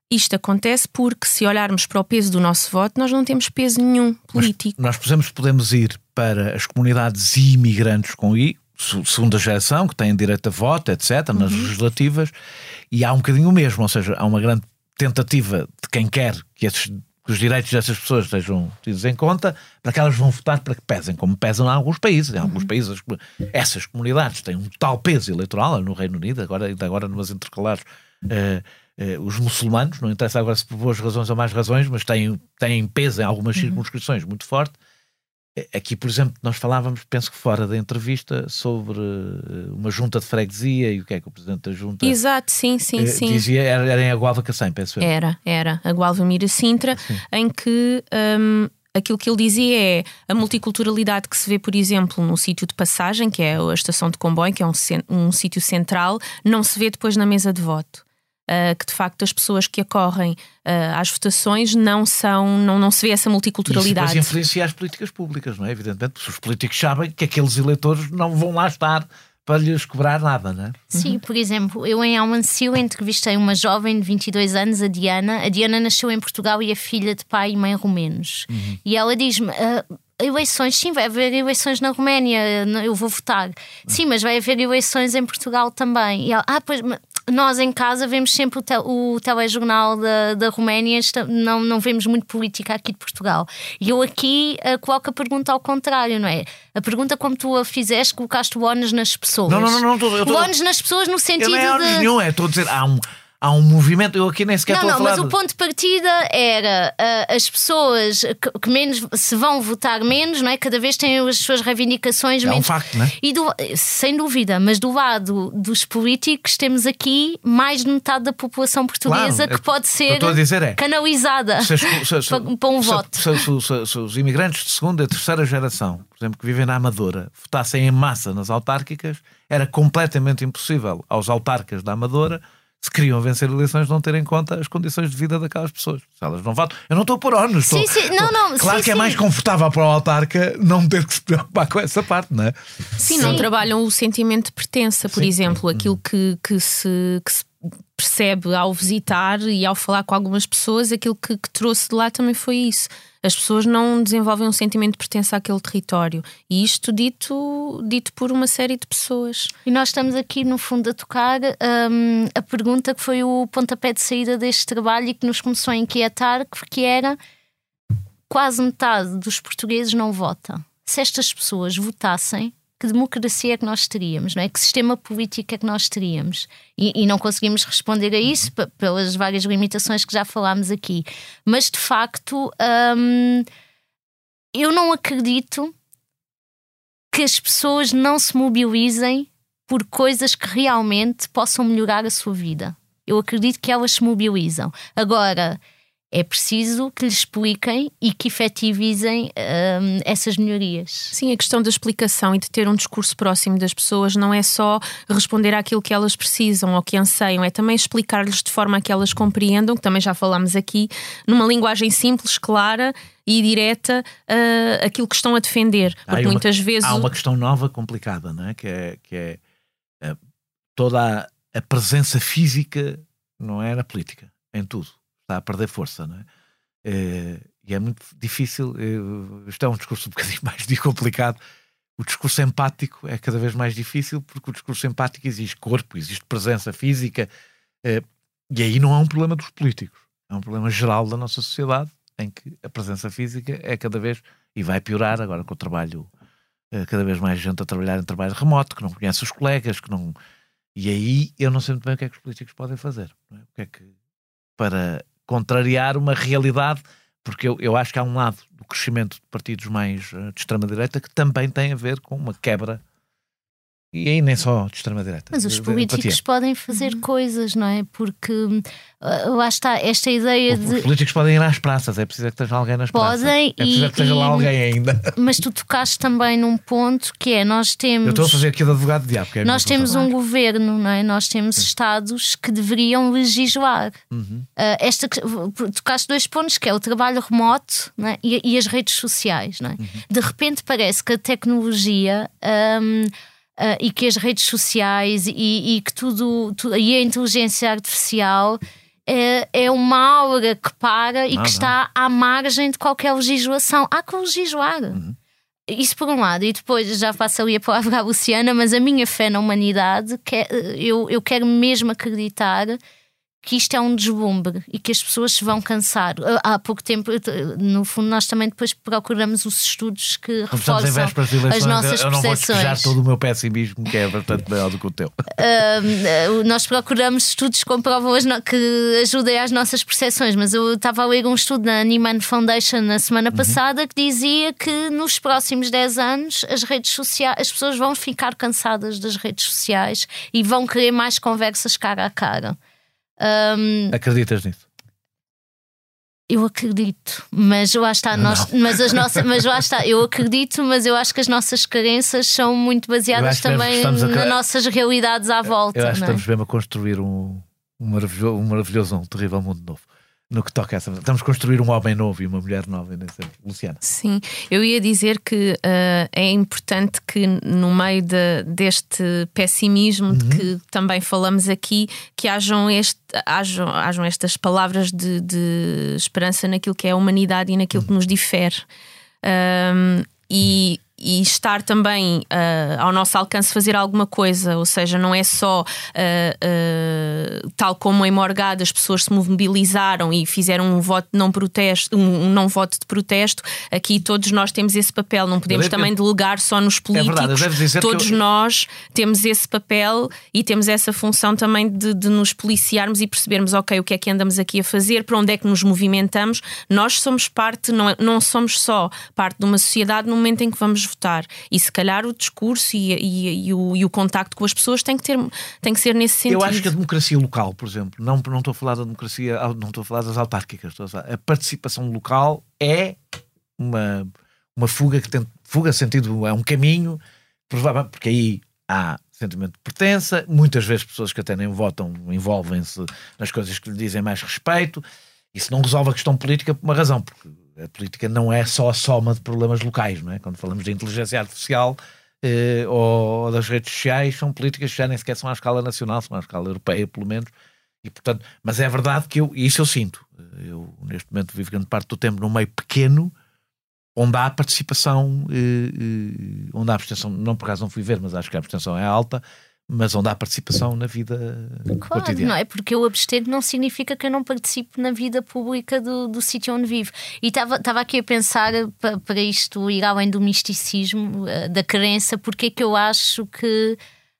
Isto acontece porque, se olharmos para o peso do nosso voto, nós não temos peso nenhum político. Mas nós, por exemplo, podemos ir para as comunidades imigrantes com I, segunda geração, que têm direito a voto, etcétera, nas uhum. legislativas, e há um bocadinho o mesmo, ou seja, há uma grande tentativa de quem quer que, esses, que os direitos dessas pessoas sejam tidos em conta, para que elas vão votar para que pesem, como pesam em alguns países. Em alguns uhum. países, essas comunidades têm um tal peso eleitoral, no Reino Unido, agora, ainda agora numas intercalares, uh, uh, os muçulmanos, não interessa agora se por boas razões ou mais razões, mas têm, têm peso em algumas uhum. circunscrições muito forte. Aqui, por exemplo, nós falávamos, penso que fora da entrevista, sobre uma junta de freguesia e o que é que o presidente da junta... Exato, sim, sim, eh, sim. Dizia, era, era em Agualva Cacém, penso eu. Era, era. Agualva Mira Sintra, sim. Em que um, aquilo que ele dizia é a multiculturalidade que se vê, por exemplo, no sítio de passagem, que é a estação de comboio, que é um, um sítio central, não se vê depois na mesa de voto. Uh, que de facto as pessoas que acorrem uh, às votações não são, não, não se vê essa multiculturalidade. Isso depois influencia as políticas públicas, não é? Evidentemente, porque os políticos sabem que aqueles eleitores não vão lá estar para lhes cobrar nada, não é? Sim, uhum. Por exemplo, eu em Almancil entrevistei uma jovem de vinte e dois anos, a Diana. A Diana nasceu em Portugal e é filha de pai e mãe romenos. Uhum. E ela diz-me... Uh, eleições, sim, vai haver eleições na Roménia, eu vou votar. Sim, mas vai haver eleições em Portugal também. E ela, ah, pois... Nós em casa vemos sempre o, tel- o telejornal da, da Roménia, não, não vemos muito política aqui de Portugal. E eu aqui uh, coloco a pergunta ao contrário, não é? A pergunta como tu a fizeste, colocaste o ónus nas pessoas. Não, não, não. não tô, eu tô... O ónus nas pessoas no sentido eu não é ónus de... nenhum, é, estou a dizer, há um... Há um movimento, eu aqui nem sequer não, estou não, a falar... Não, mas o ponto de partida era uh, as pessoas que, que menos se vão votar menos, não é? Cada vez têm as suas reivindicações é menos. Um facto, não é? E do, sem dúvida, mas do lado dos políticos temos aqui mais de metade da população portuguesa claro, que pode ser a dizer é, canalizada se, se, se, para, para um se, voto. Se, se, se, se os imigrantes de segunda e terceira geração, por exemplo, que vivem na Amadora, votassem em massa nas autárquicas, era completamente impossível aos autarcas da Amadora, se queriam vencer eleições, não ter em conta as condições de vida daquelas pessoas. Se elas não votam, eu não estou por ónus. Sim, estou, sim, não, não. Claro sim, que é sim. mais confortável para o autarca não ter que se preocupar com essa parte, não é? Sim, sim. Não trabalham o sentimento de pertença, por sim. exemplo, aquilo que, que, se, que se percebe ao visitar e ao falar com algumas pessoas, aquilo que, que trouxe de lá também foi isso. As pessoas não desenvolvem um sentimento de pertença àquele território. E isto dito, dito por uma série de pessoas. E nós estamos aqui, no fundo, a tocar um, a pergunta que foi o pontapé de saída deste trabalho e que nos começou a inquietar, que era quase metade dos portugueses não vota. Se estas pessoas votassem, que democracia é que nós teríamos, não é? Que sistema político é que nós teríamos? E, e não conseguimos responder a isso p- pelas várias limitações que já falámos aqui. Mas, de facto, hum, eu não acredito que as pessoas não se mobilizem por coisas que realmente possam melhorar a sua vida. Eu acredito que elas se mobilizam. Agora... é preciso que lhes expliquem e que efetivizem hum, essas melhorias. Sim, a questão da explicação e de ter um discurso próximo das pessoas não é só responder àquilo que elas precisam ou que anseiam, é também explicar-lhes de forma a que elas compreendam, que também já falámos aqui, numa linguagem simples, clara e direta, uh, aquilo que estão a defender. Porque uma, muitas vezes... Há uma questão nova, complicada, não é? Que é, que é uh, toda a, a presença física, não é, na política, em tudo. Está a perder força, não é? É, e é muito difícil. É, isto é um discurso um bocadinho mais complicado. O discurso empático é cada vez mais difícil, porque o discurso empático exige corpo, existe presença física, é, e aí não é um problema dos políticos, é um problema geral da nossa sociedade, em que a presença física é cada vez, e vai piorar agora com o trabalho, é, cada vez mais gente a trabalhar em trabalho remoto, que não conhece os colegas, que não... E aí eu não sei muito bem o que é que os políticos podem fazer, não é? O que é que... para contrariar uma realidade, porque eu, eu acho que há um lado do crescimento de partidos mais uh, de extrema-direita que também tem a ver com uma quebra, e aí nem só de extrema-direita. Mas os de, políticos de podem fazer uhum. coisas, não é? Porque uh, lá está esta ideia os, de... Os políticos podem ir às praças, é preciso que esteja alguém nas praças. Podem, é preciso e, que esteja e... lá alguém ainda. Mas tu tocaste também num ponto que é, nós temos... Eu estou a fazer aqui de advogado de diabo. É nós temos um governo, não é? Nós temos Sim. Estados que deveriam legislar. Uhum. Uh, esta, tocaste dois pontos, que é o trabalho remoto, não é? e, e as redes sociais, não é? Uhum. De repente parece que a tecnologia... Um, Uh, e que as redes sociais e, e que tudo, tudo e a inteligência artificial é, é uma aura que para e não, que não. está à margem de qualquer legislação. Há que legislar. Uhum. Isso por um lado, e depois já passo ali a palavra à Luciana, mas a minha fé na humanidade, que, eu, eu quero mesmo acreditar que isto é um deslumbre e que as pessoas se vão cansar. Há pouco tempo, no fundo, nós também depois procuramos os estudos que reforçam as nossas percepções. Eu não vou despejar todo o meu pessimismo, que é bastante maior do que o teu. Uh, nós procuramos estudos que comprovam as no... que ajudem às nossas percepções, mas eu estava a ler um estudo na Nieman Foundation na semana passada, uhum, que dizia que nos próximos dez anos as redes sociais, as pessoas vão ficar cansadas das redes sociais e vão querer mais conversas cara a cara. Um, Acreditas nisso? Eu acredito, mas lá está, não, nós, não. mas as nossas, mas lá está, eu acredito, mas eu acho que as nossas crenças são muito baseadas também a... nas nossas realidades à volta. Eu acho que não é? estamos mesmo a construir um, um, maravilhoso, um maravilhoso, um terrível mundo novo. No que toca a essa. Estamos a construir um homem novo e uma mulher nova. Luciana. Sim, eu ia dizer que uh, é importante que no meio de, deste pessimismo, uhum, de que também falamos aqui, que hajam, este, hajam, hajam estas palavras de, de esperança naquilo que é a humanidade e naquilo, uhum, que nos difere. Um, e E estar também uh, ao nosso alcance fazer alguma coisa, ou seja, não é só uh, uh, tal como em Morgado as pessoas se mobilizaram e fizeram um voto de não protesto, um, um não voto de protesto. Aqui todos nós temos esse papel, não podemos devo... também delegar só nos políticos. É verdade, todos eu... nós temos esse papel e temos essa função também de, de nos policiarmos e percebermos, ok, o que é que andamos aqui a fazer, para onde é que nos movimentamos. Nós somos parte, não, não somos só parte de uma sociedade no momento em que vamos votar, e se calhar o discurso e, e, e, o, e o contacto com as pessoas tem que, ter, tem que ser nesse sentido. Eu acho que a democracia local, por exemplo, não, não estou a falar da democracia, não estou a falar das autárquicas, estou a falar, a participação local é uma, uma fuga que tem fuga sentido, é um caminho, provavelmente, porque aí há sentimento de pertença, muitas vezes pessoas que até nem votam envolvem-se nas coisas que lhe dizem mais respeito. Isso não resolve a questão política por uma razão, porque a política não é só a soma de problemas locais, não é? Quando falamos de inteligência artificial eh, ou das redes sociais, são políticas que já nem sequer são à escala nacional, são à escala europeia, pelo menos. E, portanto, mas é verdade que eu, e isso eu sinto, eu neste momento vivo grande parte do tempo num meio pequeno, onde há participação, eh, eh, onde há abstenção, não por acaso não fui ver, mas acho que a abstenção é alta, mas onde há participação na vida, claro, cotidiana. Não é? Porque eu abster não significa que eu não participo na vida pública do, do sítio onde vivo. E estava aqui a pensar, para isto ir além do misticismo, da crença, porque é que eu acho que,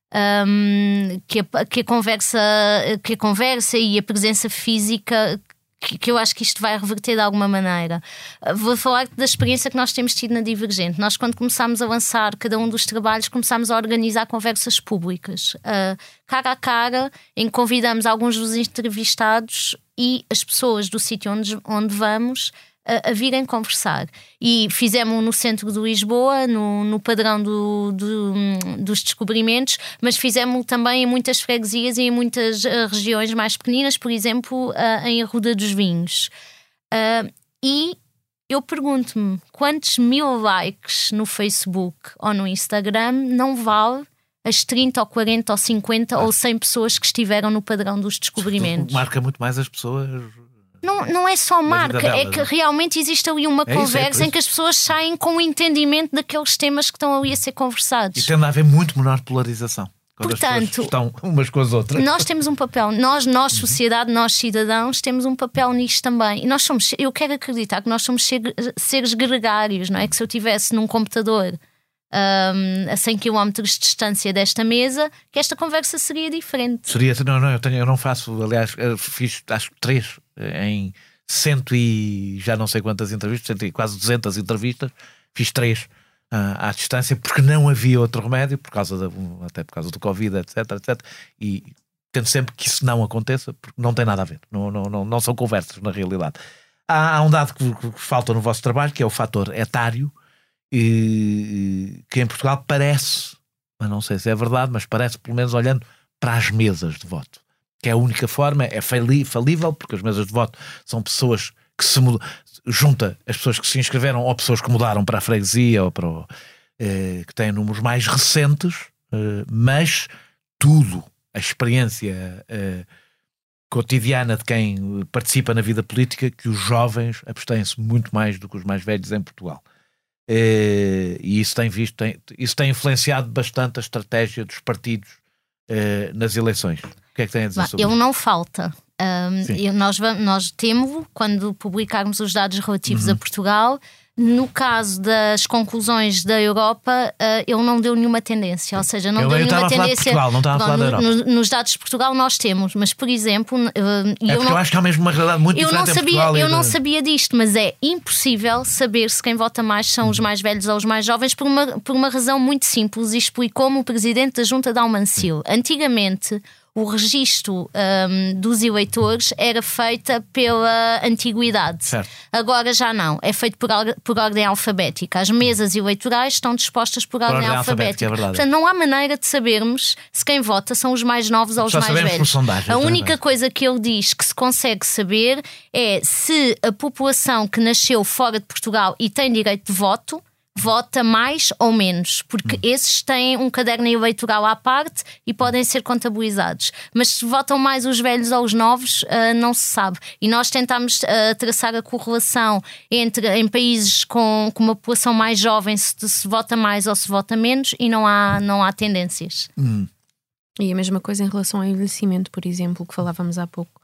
um, que, a, que, a conversa, que a conversa e a presença física, que, que eu acho que isto vai reverter de alguma maneira. Vou falar da experiência que nós temos tido na Divergente. Nós, quando começámos a lançar cada um dos trabalhos, começámos a organizar conversas públicas, uh, cara a cara, em que convidamos alguns dos entrevistados e as pessoas do sítio onde, onde vamos a, a virem conversar. E fizemos no centro de Lisboa, no, no padrão do, do, dos descobrimentos, mas fizemos também em muitas freguesias e em muitas uh, regiões mais pequeninas, por exemplo, uh, em Arruda dos Vinhos. Uh, e eu pergunto-me, quantos mil likes no Facebook ou no Instagram não vale as trinta ou quarenta ou cinquenta ah. ou cem pessoas que estiveram no padrão dos descobrimentos? Marca muito mais as pessoas. Não, não é só marca, é que realmente existe ali uma é conversa isso, é em que as pessoas saem com o entendimento daqueles temas que estão ali a ser conversados. E tende a haver muito menor polarização. Portanto, estão umas com as outras. Nós temos um papel, nós, nós sociedade, nós cidadãos, temos um papel nisto também. E nós somos, eu quero acreditar que nós somos seres gregários, não é? Que se eu estivesse num computador um, a cem quilómetros de distância desta mesa, que esta conversa seria diferente. Seria, não, não, eu, tenho, eu não faço, aliás, fiz acho que três em cento e já não sei quantas entrevistas, quase duzentas entrevistas, fiz três uh, à distância, porque não havia outro remédio, por causa da, até por causa do Covid, etc, etc. E tento sempre que isso não aconteça, porque não tem nada a ver, não, não, não, não são conversas na realidade. Há, há um dado que, que falta no vosso trabalho, que é o fator etário, e, que em Portugal parece, mas não sei se é verdade, mas parece, pelo menos olhando para as mesas de voto, que é a única forma, é falível, porque as mesas de voto são pessoas que se mudam, junta as pessoas que se inscreveram ou pessoas que mudaram para a freguesia ou para o, eh, que têm números mais recentes, eh, mas tudo, a experiência eh, cotidiana de quem participa na vida política que os jovens abstêm-se muito mais do que os mais velhos em Portugal. E isso tem, visto, tem, isso tem influenciado bastante a estratégia dos partidos nas eleições. O que é que tem a dizer sobre Ele isso? não falta. Um, eu, nós, nós temos, quando publicarmos os dados relativos uhum. a Portugal, no caso das conclusões da Europa, uh, ele não deu nenhuma tendência. Ou seja, não eu, deu eu nenhuma tendência. De Portugal, não estava a falar da Europa. No, nos dados de Portugal nós temos, mas por exemplo. Uh, é eu, porque não, eu acho que há mesmo uma realidade muito eu diferente não em sabia, Portugal. Eu de... não sabia disto, mas é impossível saber se quem vota mais são uhum. os mais velhos ou os mais jovens por uma, por uma razão muito simples, e explicou-me o presidente da Junta de Almancil. Antigamente, o registro um, dos eleitores era feita pela antiguidade. Certo. Agora já não. É feito por, por ordem alfabética. As mesas eleitorais estão dispostas por, por ordem, ordem alfabética. alfabética é Portanto, não há maneira de sabermos se quem vota são os mais novos ou os Só mais velhos. Sondagem, a única coisa que ele diz que se consegue saber é se a população que nasceu fora de Portugal e tem direito de voto vota mais ou menos, porque hum. esses têm um caderno eleitoral à parte e podem ser contabilizados. Mas se votam mais os velhos ou os novos, uh, não se sabe. E nós tentámos uh, traçar a correlação entre em países com, com uma população mais jovem, se, se vota mais ou se vota menos, e não há, não há tendências. Hum. E a mesma coisa em relação ao envelhecimento, por exemplo, que falávamos há pouco.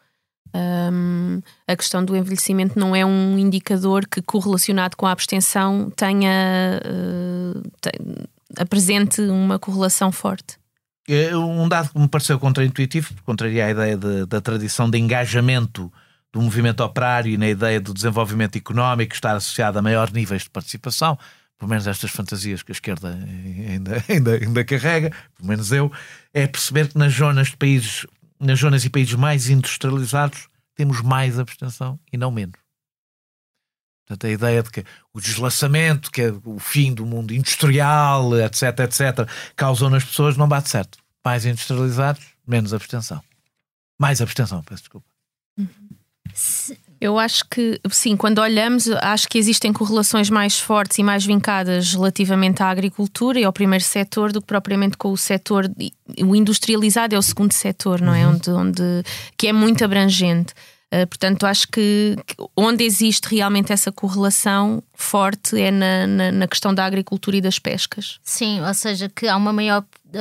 Um, a questão do envelhecimento não é um indicador que, correlacionado com a abstenção, tenha uh, tem, apresente uma correlação forte. Um dado que me pareceu contraintuitivo, porque contraria a ideia de, da tradição de engajamento do movimento operário e na ideia do desenvolvimento económico estar associado a maiores níveis de participação, pelo menos estas fantasias que a esquerda ainda, ainda, ainda carrega, pelo menos eu, é perceber que nas zonas de países nas zonas e países mais industrializados temos mais abstenção e não menos. Portanto, a ideia de que o deslaçamento, que é o fim do mundo industrial, etc, etc, causou nas pessoas, não bate certo. Mais industrializados, menos abstenção. Mais abstenção, peço desculpa. Eu acho que, sim, quando olhamos, acho que existem correlações mais fortes e mais vincadas relativamente à agricultura e ao primeiro setor do que propriamente com o setor. O industrializado é o segundo setor, não é? Uhum. Onde, onde, que é muito abrangente. Uh, portanto, acho que, que onde existe realmente essa correlação forte é na, na, na questão da agricultura e das pescas. Sim, ou seja, que há uma maior...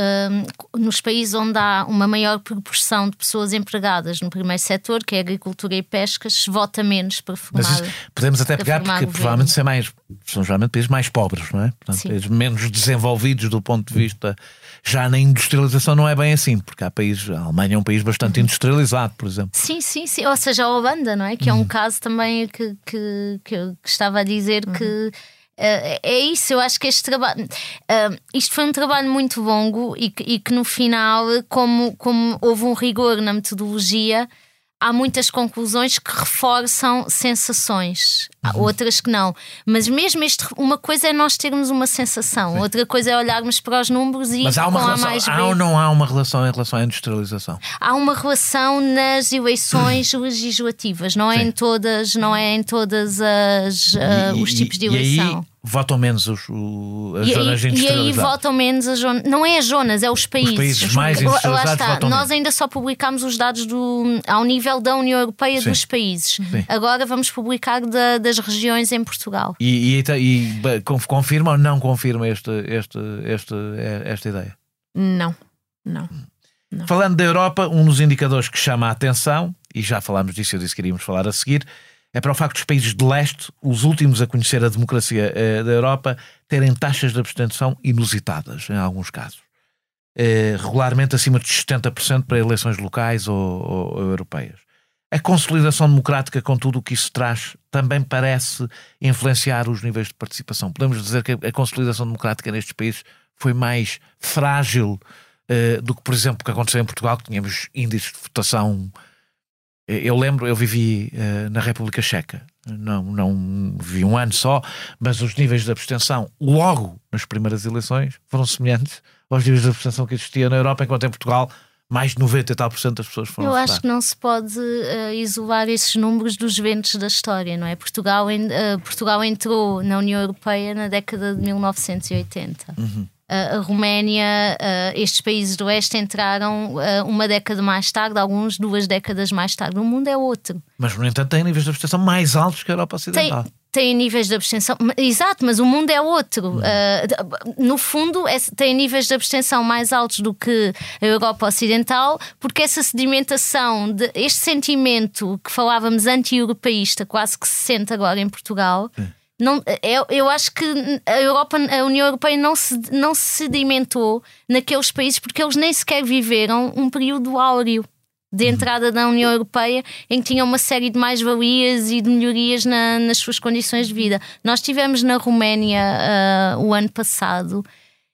Uh, nos países onde há uma maior proporção de pessoas empregadas no primeiro setor, que é agricultura e pescas, se vota menos para formar. Mas isso, podemos até pegar porque provavelmente são, mais, são geralmente países mais pobres, não é? Portanto, países menos desenvolvidos do ponto de vista. Já na industrialização não é bem assim, porque há países, a Alemanha é um país bastante uhum. industrializado, por exemplo. Sim, sim, sim. Ou seja, a Holanda, não é? Que é um uhum. caso também que, que, que eu estava a dizer uhum. que Uh, é isso, eu acho que este trabalho uh, isto foi um trabalho muito longo e que, e que no final, como, como houve um rigor na metodologia, há muitas conclusões que reforçam sensações, há outras que não. Mas mesmo este, uma coisa é nós termos uma sensação, sim. outra coisa é olharmos para os números e mas há uma com relação, A mais B. Há ou não há uma relação em relação à industrialização? Há uma relação nas eleições legislativas, não é em todas, não é em todas as, uh, e, os tipos de e, eleição. E aí votam menos os, o, as e zonas aí, industrializadas. E aí votam menos as zonas. Não é as zonas, é os países. Os países mais industrializados. Lá está. Votam Nós menos. ainda só publicamos os dados do, ao nível da União Europeia. Sim. Dos países. Sim. Agora vamos publicar da, das regiões em Portugal. E, e, e confirma ou não confirma este, este, este, esta ideia? Não, não, não. Falando da Europa, um dos indicadores que chama a atenção, e já falámos disso, eu disse que iríamos falar a seguir, é para o facto dos países de leste, os últimos a conhecer a democracia eh, da Europa, terem taxas de abstenção inusitadas, em alguns casos. Eh, regularmente acima de setenta por cento para eleições locais ou, ou, ou europeias. A consolidação democrática, com tudo o que isso traz, também parece influenciar os níveis de participação. Podemos dizer que a consolidação democrática nestes países foi mais frágil eh, do que, por exemplo, o que aconteceu em Portugal, que tínhamos índices de votação. Eu lembro, eu vivi uh, na República Checa, não, não vivi um ano só, mas os níveis de abstenção logo nas primeiras eleições foram semelhantes aos níveis de abstenção que existia na Europa, enquanto em Portugal mais de noventa e tal por cento das pessoas foram Eu votar. acho que não se pode uh, isolar esses números dos ventos da história, não é? Portugal, uh, Portugal entrou na União Europeia na década de mil novecentos e oitenta. Uhum. A Roménia, estes países do Oeste entraram uma década mais tarde, alguns duas décadas mais tarde. O mundo é outro. Mas, no entanto, tem níveis de abstenção mais altos que a Europa Ocidental. Tem, tem níveis de abstenção, exato, mas o mundo é outro. Uh, no fundo, é, tem níveis de abstenção mais altos do que a Europa Ocidental, porque essa sedimentação, de, este sentimento que falávamos anti-europeísta, quase que se sente agora em Portugal. Sim. Não, eu, eu acho que a, Europa, a União Europeia não se, não se sedimentou naqueles países porque eles nem sequer viveram um período áureo de entrada da União Europeia, em que tinham uma série de mais-valias e de melhorias na, nas suas condições de vida. Nós estivemos na Roménia uh, o ano passado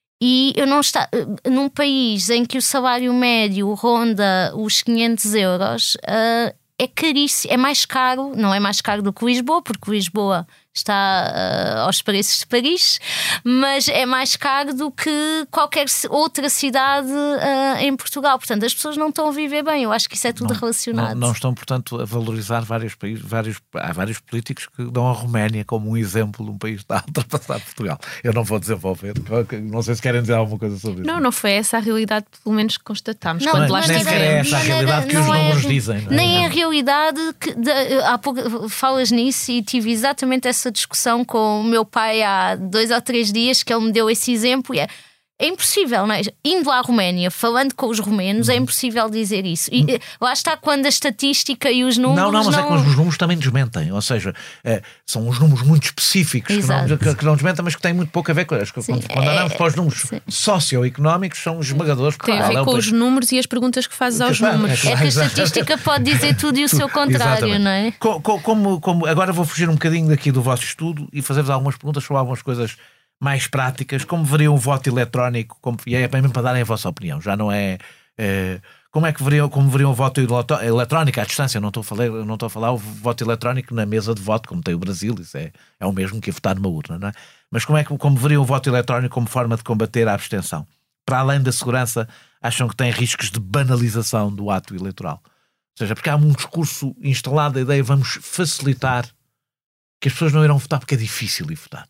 e eu não está uh, num país em que o salário médio ronda os quinhentos euros, uh, é caríssimo, é mais caro, não é mais caro do que Lisboa, porque Lisboa está uh, aos preços de Paris, mas é mais caro do que qualquer outra cidade uh, em Portugal. Portanto, as pessoas não estão a viver bem. Eu acho que isso é tudo não, relacionado. Não, não estão, portanto, a valorizar vários países. Vários, há vários políticos que dão a Roménia como um exemplo de um país que está a ultrapassar Portugal. Eu não vou desenvolver. Não sei se querem dizer alguma coisa sobre isso. Não, não foi essa a realidade, pelo menos que constatámos. Não, quando não, lá nem sequer é essa a realidade que os números é, dizem. Não é? Nem é a realidade que de, há pouco falas nisso e tive exatamente essa discussão com o meu pai há dois ou três dias, que ele me deu esse exemplo. E é, é impossível, não é? Indo à Roménia, falando com os romenos, é impossível dizer isso. E lá está quando a estatística e os números. Não, não, mas não... é que os números também desmentem. Ou seja, é, são os números muito específicos que não, que, que não desmentem, mas que têm muito pouco a ver com eles. Quando, quando olhamos é, para os números sim. socioeconómicos, são esmagadores. Tem a ver claro, com é os números e as perguntas que fazes aos que, números. É que a estatística pode dizer tudo e o seu contrário, exatamente. Não é? Como, como, como, agora vou fugir um bocadinho daqui do vosso estudo e fazer-vos algumas perguntas sobre algumas coisas mais práticas, como veria um voto eletrónico, como, e é mesmo para darem a vossa opinião, já não é, é como é que veriam, como veriam um voto eletrónico à distância, não estou a falar, não estou a falar o voto eletrónico na mesa de voto, como tem o Brasil, isso é, é o mesmo que votar numa urna, não é? Mas como é que como veriam o voto eletrónico como forma de combater a abstenção? Para além da segurança, acham que tem riscos de banalização do ato eleitoral? Ou seja, porque há um discurso instalado, a ideia vamos facilitar que as pessoas não irão votar porque é difícil ir votar.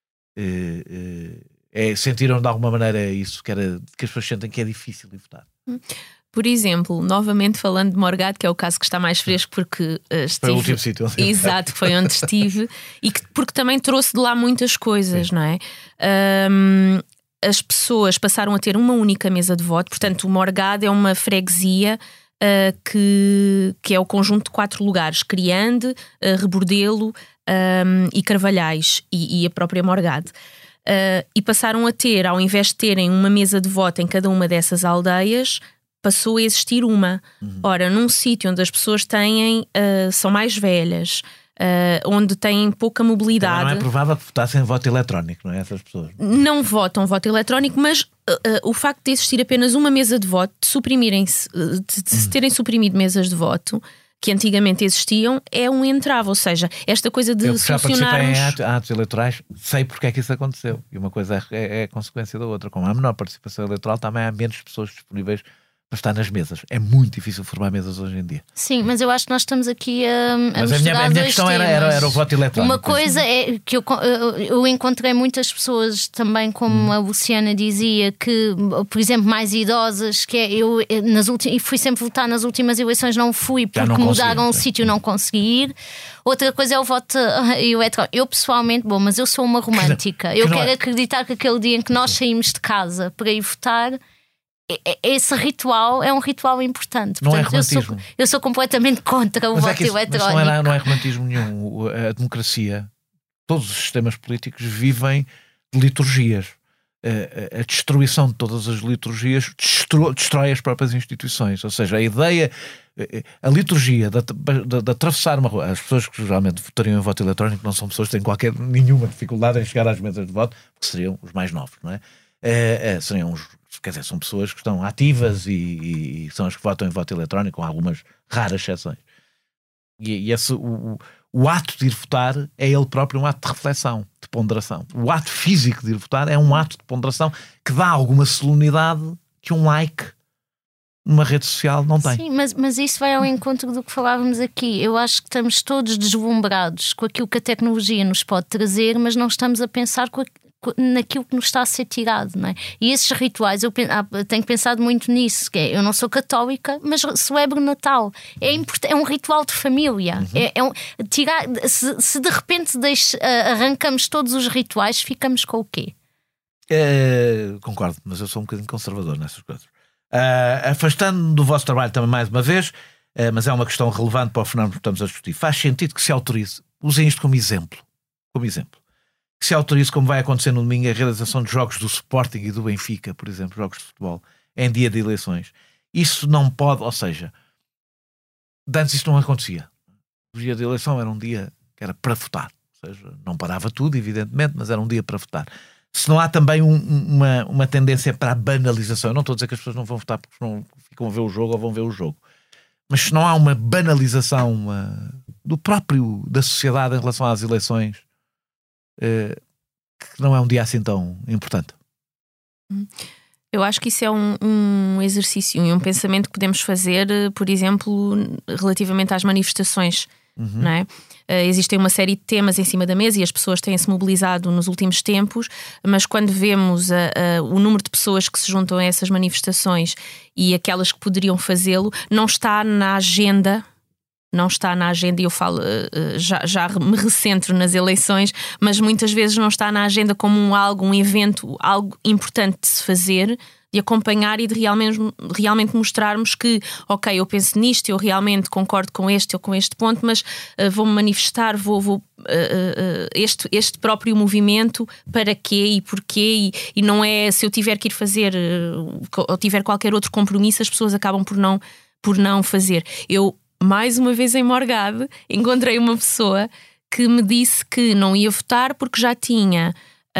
É, sentiram de alguma maneira isso, que, era, que as pessoas sentem que é difícil de votar? Por exemplo, novamente falando de Morgado, que é o caso que está mais fresco porque uh, estive... Foi o último sítio. Exato, foi onde estive e que, porque também trouxe de lá muitas coisas, sim. Não é? Um, as pessoas passaram a ter uma única mesa de voto, portanto o Morgado é uma freguesia uh, que, que é o conjunto de quatro lugares, Criande, uh, Rebordelo um, e Carvalhais e, e a própria Morgado. Uh, e passaram a ter, ao invés de terem uma mesa de voto em cada uma dessas aldeias, passou a existir uma. Uhum. Ora, num sítio onde as pessoas têm, uh, são mais velhas, uh, onde têm pouca mobilidade... Não é provável que votassem voto eletrónico, não é? Essas pessoas não votam voto eletrónico, mas uh, uh, o facto de existir apenas uma mesa de voto, de suprimirem-se, uh, de, de se uhum. terem suprimido mesas de voto que antigamente existiam, é um entrave. Ou seja, esta coisa de eu já solucionarmos... participei em atos, atos eleitorais, sei porque é que isso aconteceu. E uma coisa é, é, é a consequência da outra. Como há menor participação eleitoral, também há menos pessoas disponíveis para estar nas mesas. É muito difícil formar mesas hoje em dia. Sim, mas eu acho que nós estamos aqui a, a mas a minha, a minha questão era, era, era o voto eletrónico. Uma coisa é que eu, eu encontrei muitas pessoas também, como hum. a Luciana dizia, que, por exemplo, mais idosas, que é, eu nas últimas, fui sempre votar nas últimas eleições, não fui porque não mudaram o sítio, não consegui ir. Outra coisa é o voto eletrónico. Eu pessoalmente, bom, mas eu sou uma romântica. Que não, que eu quero é. acreditar que aquele dia em que nós saímos de casa para ir votar, esse ritual é um ritual importante. Não Portanto, é eu, sou, eu sou completamente contra o mas voto é que isso, eletrónico. Mas não, é, não é romantismo nenhum. A democracia, todos os sistemas políticos vivem de liturgias. A, a destruição de todas as liturgias destrói, destrói as próprias instituições. Ou seja, a ideia, a liturgia de, de, de atravessar uma rua. As pessoas que geralmente votariam em voto eletrónico não são pessoas que têm qualquer, nenhuma dificuldade em chegar às mesas de voto, porque seriam os mais novos, não é? É, é seriam os Quer dizer, são pessoas que estão ativas e, e, e são as que votam em voto eletrónico, com algumas raras exceções. E, e esse, o, o ato de ir votar é ele próprio um ato de reflexão, de ponderação. O ato físico de ir votar é um ato de ponderação que dá alguma solenidade que um like numa rede social não tem. Sim, mas, mas isso vai ao encontro do que falávamos aqui. Eu acho que estamos todos deslumbrados com aquilo que a tecnologia nos pode trazer, mas não estamos a pensar com a naquilo que nos está a ser tirado, não é? E esses rituais, eu tenho pensado muito nisso, que é, eu não sou católica, mas celebro Natal. É, import, é um ritual de família. Uhum. É, é um, tirar, se, se de repente deixe, arrancamos todos os rituais, ficamos com o quê? É, concordo, mas eu sou um bocadinho conservador nessas coisas. Uh, afastando do vosso trabalho também mais uma vez, uh, mas é uma questão relevante para o fenómeno que estamos a discutir. Faz sentido que se autorize, usem isto como exemplo, como exemplo, que se autorize, como vai acontecer no domingo, a realização de jogos do Sporting e do Benfica, por exemplo, jogos de futebol, em dia de eleições. Isso não pode, ou seja, antes isso não acontecia. O dia de eleição era um dia que era para votar, ou seja, não parava tudo, evidentemente, mas era um dia para votar. Se não há também um, uma, uma tendência para a banalização, eu não estou a dizer que as pessoas não vão votar porque não ficam a ver o jogo ou vão ver o jogo, mas se não há uma banalização uma, do próprio, da sociedade em relação às eleições, Uh, que não é um dia assim tão importante. Eu acho que isso é um, um exercício e um pensamento que podemos fazer, por exemplo, relativamente às manifestações. Uhum. Não é? Uh, existem uma série de temas em cima da mesa e as pessoas têm-se mobilizado nos últimos tempos, mas quando vemos a, a, o número de pessoas que se juntam a essas manifestações e aquelas que poderiam fazê-lo, não está na agenda. Não está na agenda, e eu falo, já, já me recentro nas eleições, mas muitas vezes não está na agenda como um algo, um evento, algo importante de se fazer, de acompanhar e de realmente, realmente mostrarmos que, ok, eu penso nisto, eu realmente concordo com este ou com este ponto, mas uh, vou-me manifestar, vou, vou uh, uh, este, este próprio movimento, para quê e porquê, e, e não é se eu tiver que ir fazer uh, ou tiver qualquer outro compromisso, as pessoas acabam por não, por não fazer. Eu mais uma vez em Morgado, encontrei uma pessoa que me disse que não ia votar porque já tinha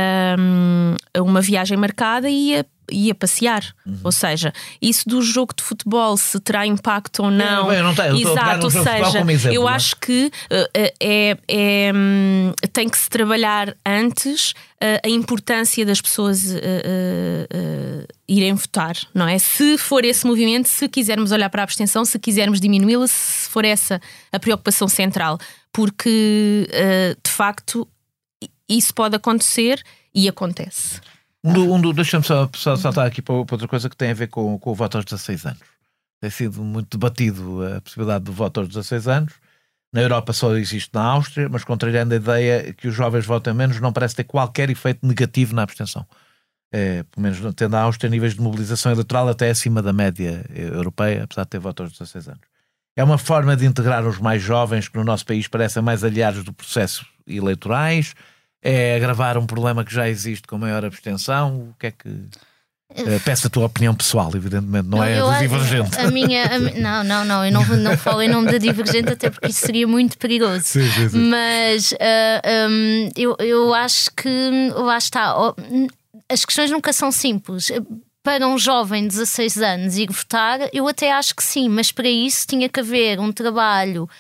um, uma viagem marcada e ia, ia passear. Uhum. Ou seja, isso do jogo de futebol, se terá impacto ou não. É, eu não tenho, eu exato, ou seja, exemplo, eu não? acho que uh, é, é, um, tem que se trabalhar antes uh, a importância das pessoas uh, uh, uh, irem votar, não é? Se for esse movimento, se quisermos olhar para a abstenção, se quisermos diminuí-la, se for essa a preocupação central, porque uh, de facto isso pode acontecer e acontece. Um do, um do, deixa-me só, só saltar aqui para outra coisa que tem a ver com, com o voto aos dezasseis anos. Tem sido muito debatido a possibilidade do voto aos dezasseis anos. Na Europa só existe na Áustria, mas contrariando a ideia que os jovens votem menos, não parece ter qualquer efeito negativo na abstenção. É, pelo menos tendo a Áustria níveis de mobilização eleitoral até acima da média europeia, apesar de ter voto aos dezasseis anos. É uma forma de integrar os mais jovens que no nosso país parecem mais aliados do processo eleitorais. É agravar um problema que já existe com maior abstenção. O que é que... Uh, peço a tua opinião pessoal, evidentemente, não, não é do Divergente. A minha, a, não, não, não, eu não, não falo em nome da Divergente, até porque isso seria muito perigoso. Sim, sim, sim. Mas uh, um, eu, eu acho que lá está. As questões nunca são simples. Para um jovem de dezasseis anos ir votar, eu até acho que sim, mas para isso tinha que haver um trabalho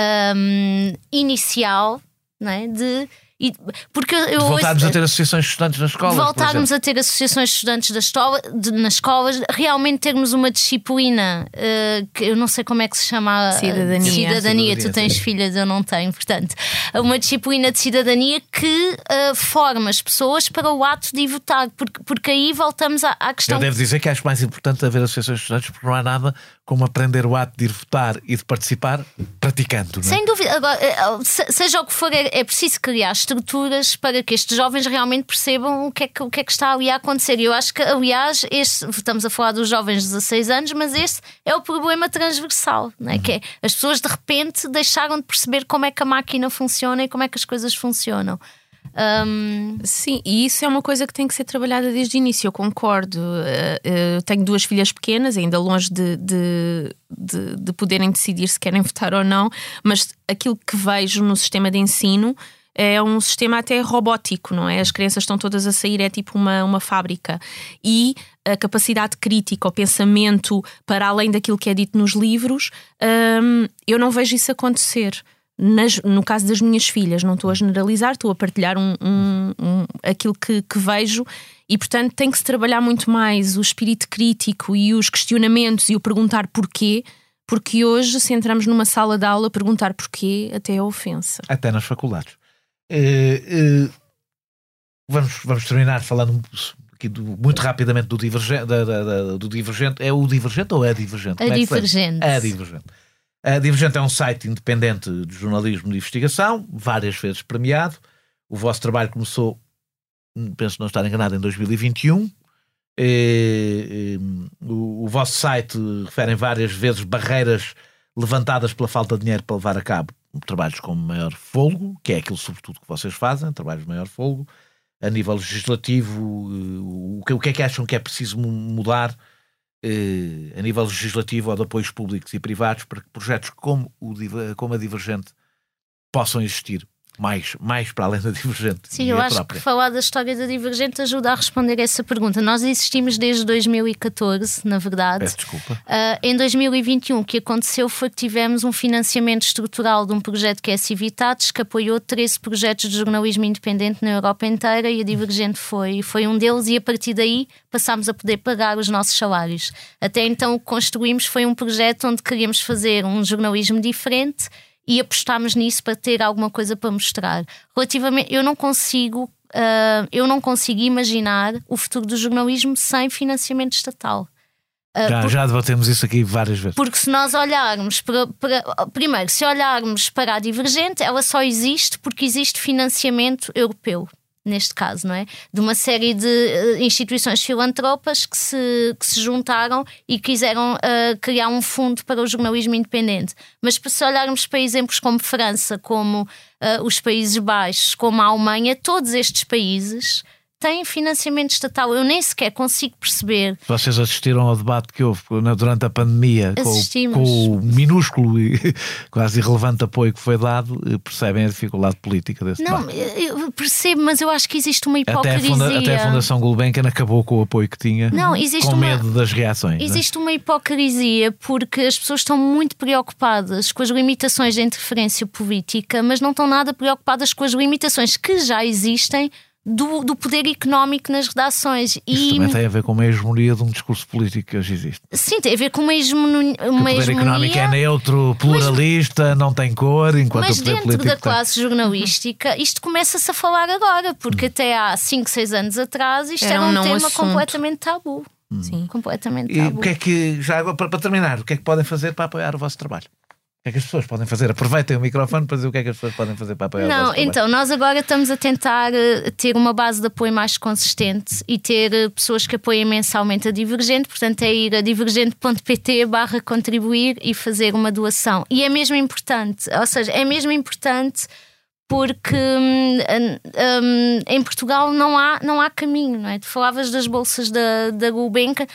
um, inicial, não é, de. E, porque eu voltarmos ouço, a ter associações de estudantes nas escolas. Voltarmos a ter associações de estudantes da escola, de, nas escolas, realmente termos uma disciplina uh, que eu não sei como é que se chama. Cidadania. Cidadania. Cidadania. Tu tens sim. filhas, eu não tenho. Portanto, uma disciplina de cidadania que uh, forma as pessoas para o ato de ir votar. Porque, porque aí voltamos à, à questão. Eu devo dizer que acho mais importante haver associações de estudantes, porque não há nada como aprender o ato de ir votar e de participar praticando. Não é? Sem dúvida. Agora, seja o que for, é, é preciso criar estruturas para que estes jovens realmente percebam o que é que, o que, é que está ali a acontecer. E eu acho que, aliás, este, estamos a falar dos jovens de dezasseis anos, mas este é o problema transversal, não é? Uhum. Que é, as pessoas de repente deixaram de perceber como é que a máquina funciona e como é que as coisas funcionam. Um... Sim, e isso é uma coisa que tem que ser trabalhada desde o início. Eu concordo. Eu tenho duas filhas pequenas, ainda longe de, de, de, de poderem decidir se querem votar ou não, mas aquilo que vejo no sistema de ensino é um sistema até robótico, não é? As crianças estão todas a sair, é tipo uma, uma fábrica. E a capacidade crítica, o pensamento para além daquilo que é dito nos livros, hum, eu não vejo isso acontecer. Nas, no caso das minhas filhas, não estou a generalizar, estou a partilhar um, um, um, aquilo que, que vejo, e portanto tem que se trabalhar muito mais o espírito crítico e os questionamentos e o perguntar porquê, porque hoje, se entramos numa sala de aula, perguntar porquê até é ofensa. Até nas faculdades. Uh, uh, vamos, vamos terminar falando aqui do, muito rapidamente do Divergente, da, da, da, do Divergente. É o Divergente ou é a Divergente? A Divergente. É a Divergente. A Divergente é um site independente de jornalismo de investigação, várias vezes premiado. O vosso trabalho começou, penso não estar enganado, em dois mil e vinte e um. E, e, o, o vosso site refere várias vezes barreiras levantadas pela falta de dinheiro para levar a cabo trabalhos com maior folgo, que é aquilo sobretudo que vocês fazem, trabalhos de maior folgo. A nível legislativo, o que, o que é que acham que é preciso mudar eh, a nível legislativo ou de apoios públicos e privados para que projetos como, o, como a Divergente possam existir mais, mais para além da Divergente? Sim, eu acho própria. que falar da história da Divergente ajuda a responder essa pergunta. Nós existimos desde dois mil e catorze, na verdade. Peço desculpa. Uh, em dois mil e vinte e um o que aconteceu foi que tivemos um financiamento estrutural de um projeto que é a Civitatis, que apoiou treze projetos de jornalismo independente na Europa inteira, e a Divergente foi, foi um deles, e a partir daí passámos a poder pagar os nossos salários. Até então o que construímos foi um projeto onde queríamos fazer um jornalismo diferente e apostámos nisso para ter alguma coisa para mostrar. Relativamente, eu não consigo, uh, eu não consigo imaginar o futuro do jornalismo sem financiamento estatal. Uh, já, por, já debatemos isso aqui várias vezes. Porque se nós olharmos para, para, primeiro, se olharmos para a Divergente, ela só existe porque existe financiamento europeu. Neste caso, não é? De uma série de uh, instituições filantropas que se, que se juntaram e quiseram uh, criar um fundo para o jornalismo independente. Mas se olharmos para exemplos como França, como uh, os Países Baixos, como a Alemanha, todos estes países têm financiamento estatal. Eu nem sequer consigo perceber. Vocês assistiram ao debate que houve durante a pandemia com, com o minúsculo e quase irrelevante apoio que foi dado, percebem a dificuldade política desse não, debate? Não, eu percebo, mas eu acho que existe uma hipocrisia. Até a, funda, até a Fundação Gulbenkian acabou com o apoio que tinha, não, existe com uma, medo das reações. Existe, né? Uma hipocrisia porque as pessoas estão muito preocupadas com as limitações da interferência política, mas não estão nada preocupadas com as limitações que já existem Do, do poder económico nas redações. Isso e também tem a ver com uma hegemonia de um discurso político que hoje existe. Sim, tem a ver com uma hegemonia. Uma o poder hegemonia, económico é neutro, pluralista, mas, não tem cor, enquanto mas o poder dentro político da tem. classe jornalística isto começa-se a falar agora, porque hum. até há cinco, seis anos atrás isto era, era um, um tema assunto. completamente tabu. Hum. Sim. Completamente e tabu. O que é que, já agora, para, para terminar, o que é que podem fazer para apoiar o vosso trabalho? O que é que as pessoas podem fazer? Aproveitem o microfone para dizer o que é que as pessoas podem fazer para apoiar o vosso trabalho. Não, então, nós agora estamos a tentar uh, ter uma base de apoio mais consistente e ter uh, pessoas que apoiem mensalmente a Divergente, portanto é ir a divergente.pt barra contribuir e fazer uma doação. E é mesmo importante, ou seja, é mesmo importante porque um, um, em Portugal não há, não há caminho, não é? Tu falavas das bolsas da, da Gulbenkian,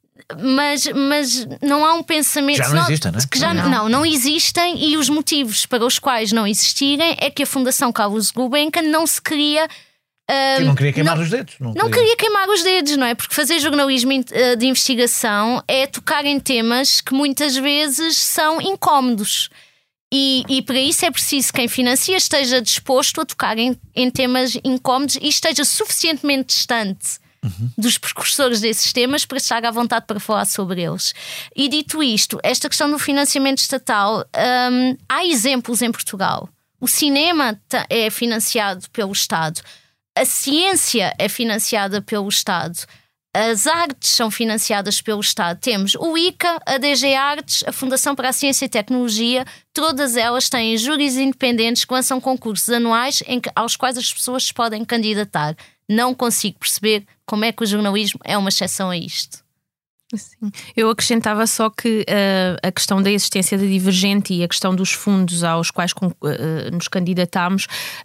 Mas, mas não há um pensamento. Já não existem, não é? Que já, não. não, não existem, e os motivos para os quais não existirem é que a Fundação Carlos Gulbenkian não se queria. Uh, não queria queimar não, os dedos. Não, não queria. queria queimar os dedos, não é? Porque fazer jornalismo de investigação é tocar em temas que muitas vezes são incómodos. E, e para isso é preciso que quem financia esteja disposto a tocar em, em temas incómodos e esteja suficientemente distante Uhum. dos precursores desses temas para estar à vontade para falar sobre eles. E dito isto, esta questão do financiamento estatal, hum, há exemplos em Portugal. O cinema é financiado pelo Estado, a ciência é financiada pelo Estado, as artes são financiadas pelo Estado. Temos o I C A, a D G Artes, a Fundação para a Ciência e Tecnologia, todas elas têm júris independentes que lançam concursos anuais em que, aos quais as pessoas se podem candidatar. Não consigo perceber como é que o jornalismo é uma exceção a isto. Sim. Eu acrescentava só que uh, a questão da existência da Divergente e a questão dos fundos aos quais uh, nos candidatamos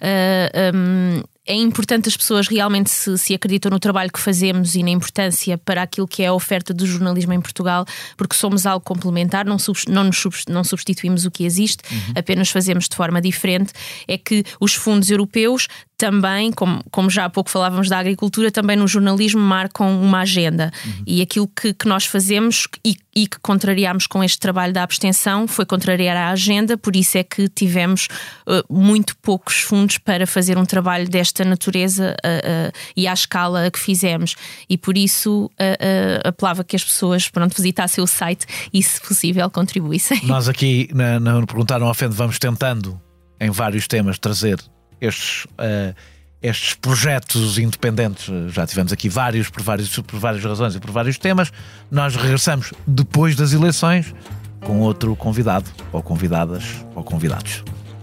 uh, um, é importante as pessoas realmente se, se acreditam no trabalho que fazemos e na importância para aquilo que é a oferta do jornalismo em Portugal, porque somos algo complementar, não, sub, não, nos sub, não substituímos o que existe, uhum. apenas fazemos de forma diferente. É que os fundos europeus também, como, como já há pouco falávamos da agricultura, também no jornalismo marcam uma agenda. Uhum. E aquilo que, que nós fazemos e, e que contrariámos com este trabalho da abstenção foi contrariar a agenda, por isso é que tivemos uh, muito poucos fundos para fazer um trabalho desta natureza uh, uh, e à escala que fizemos. E por isso uh, uh, apelava que as pessoas, pronto, visitassem o site e, se possível, contribuíssem. Nós aqui, na, na Perguntar Não Ofende, vamos tentando, em vários temas, trazer estes, uh, estes projetos independentes. Já tivemos aqui vários por, vários, por várias razões e por vários temas. Nós regressamos depois das eleições com outro convidado, ou convidadas, ou convidados.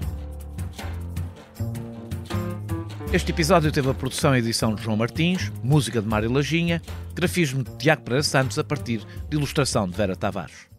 Este episódio teve a produção e edição de João Martins, música de Mário Lajinha, grafismo de Tiago Pereira Santos, a partir de ilustração de Vera Tavares.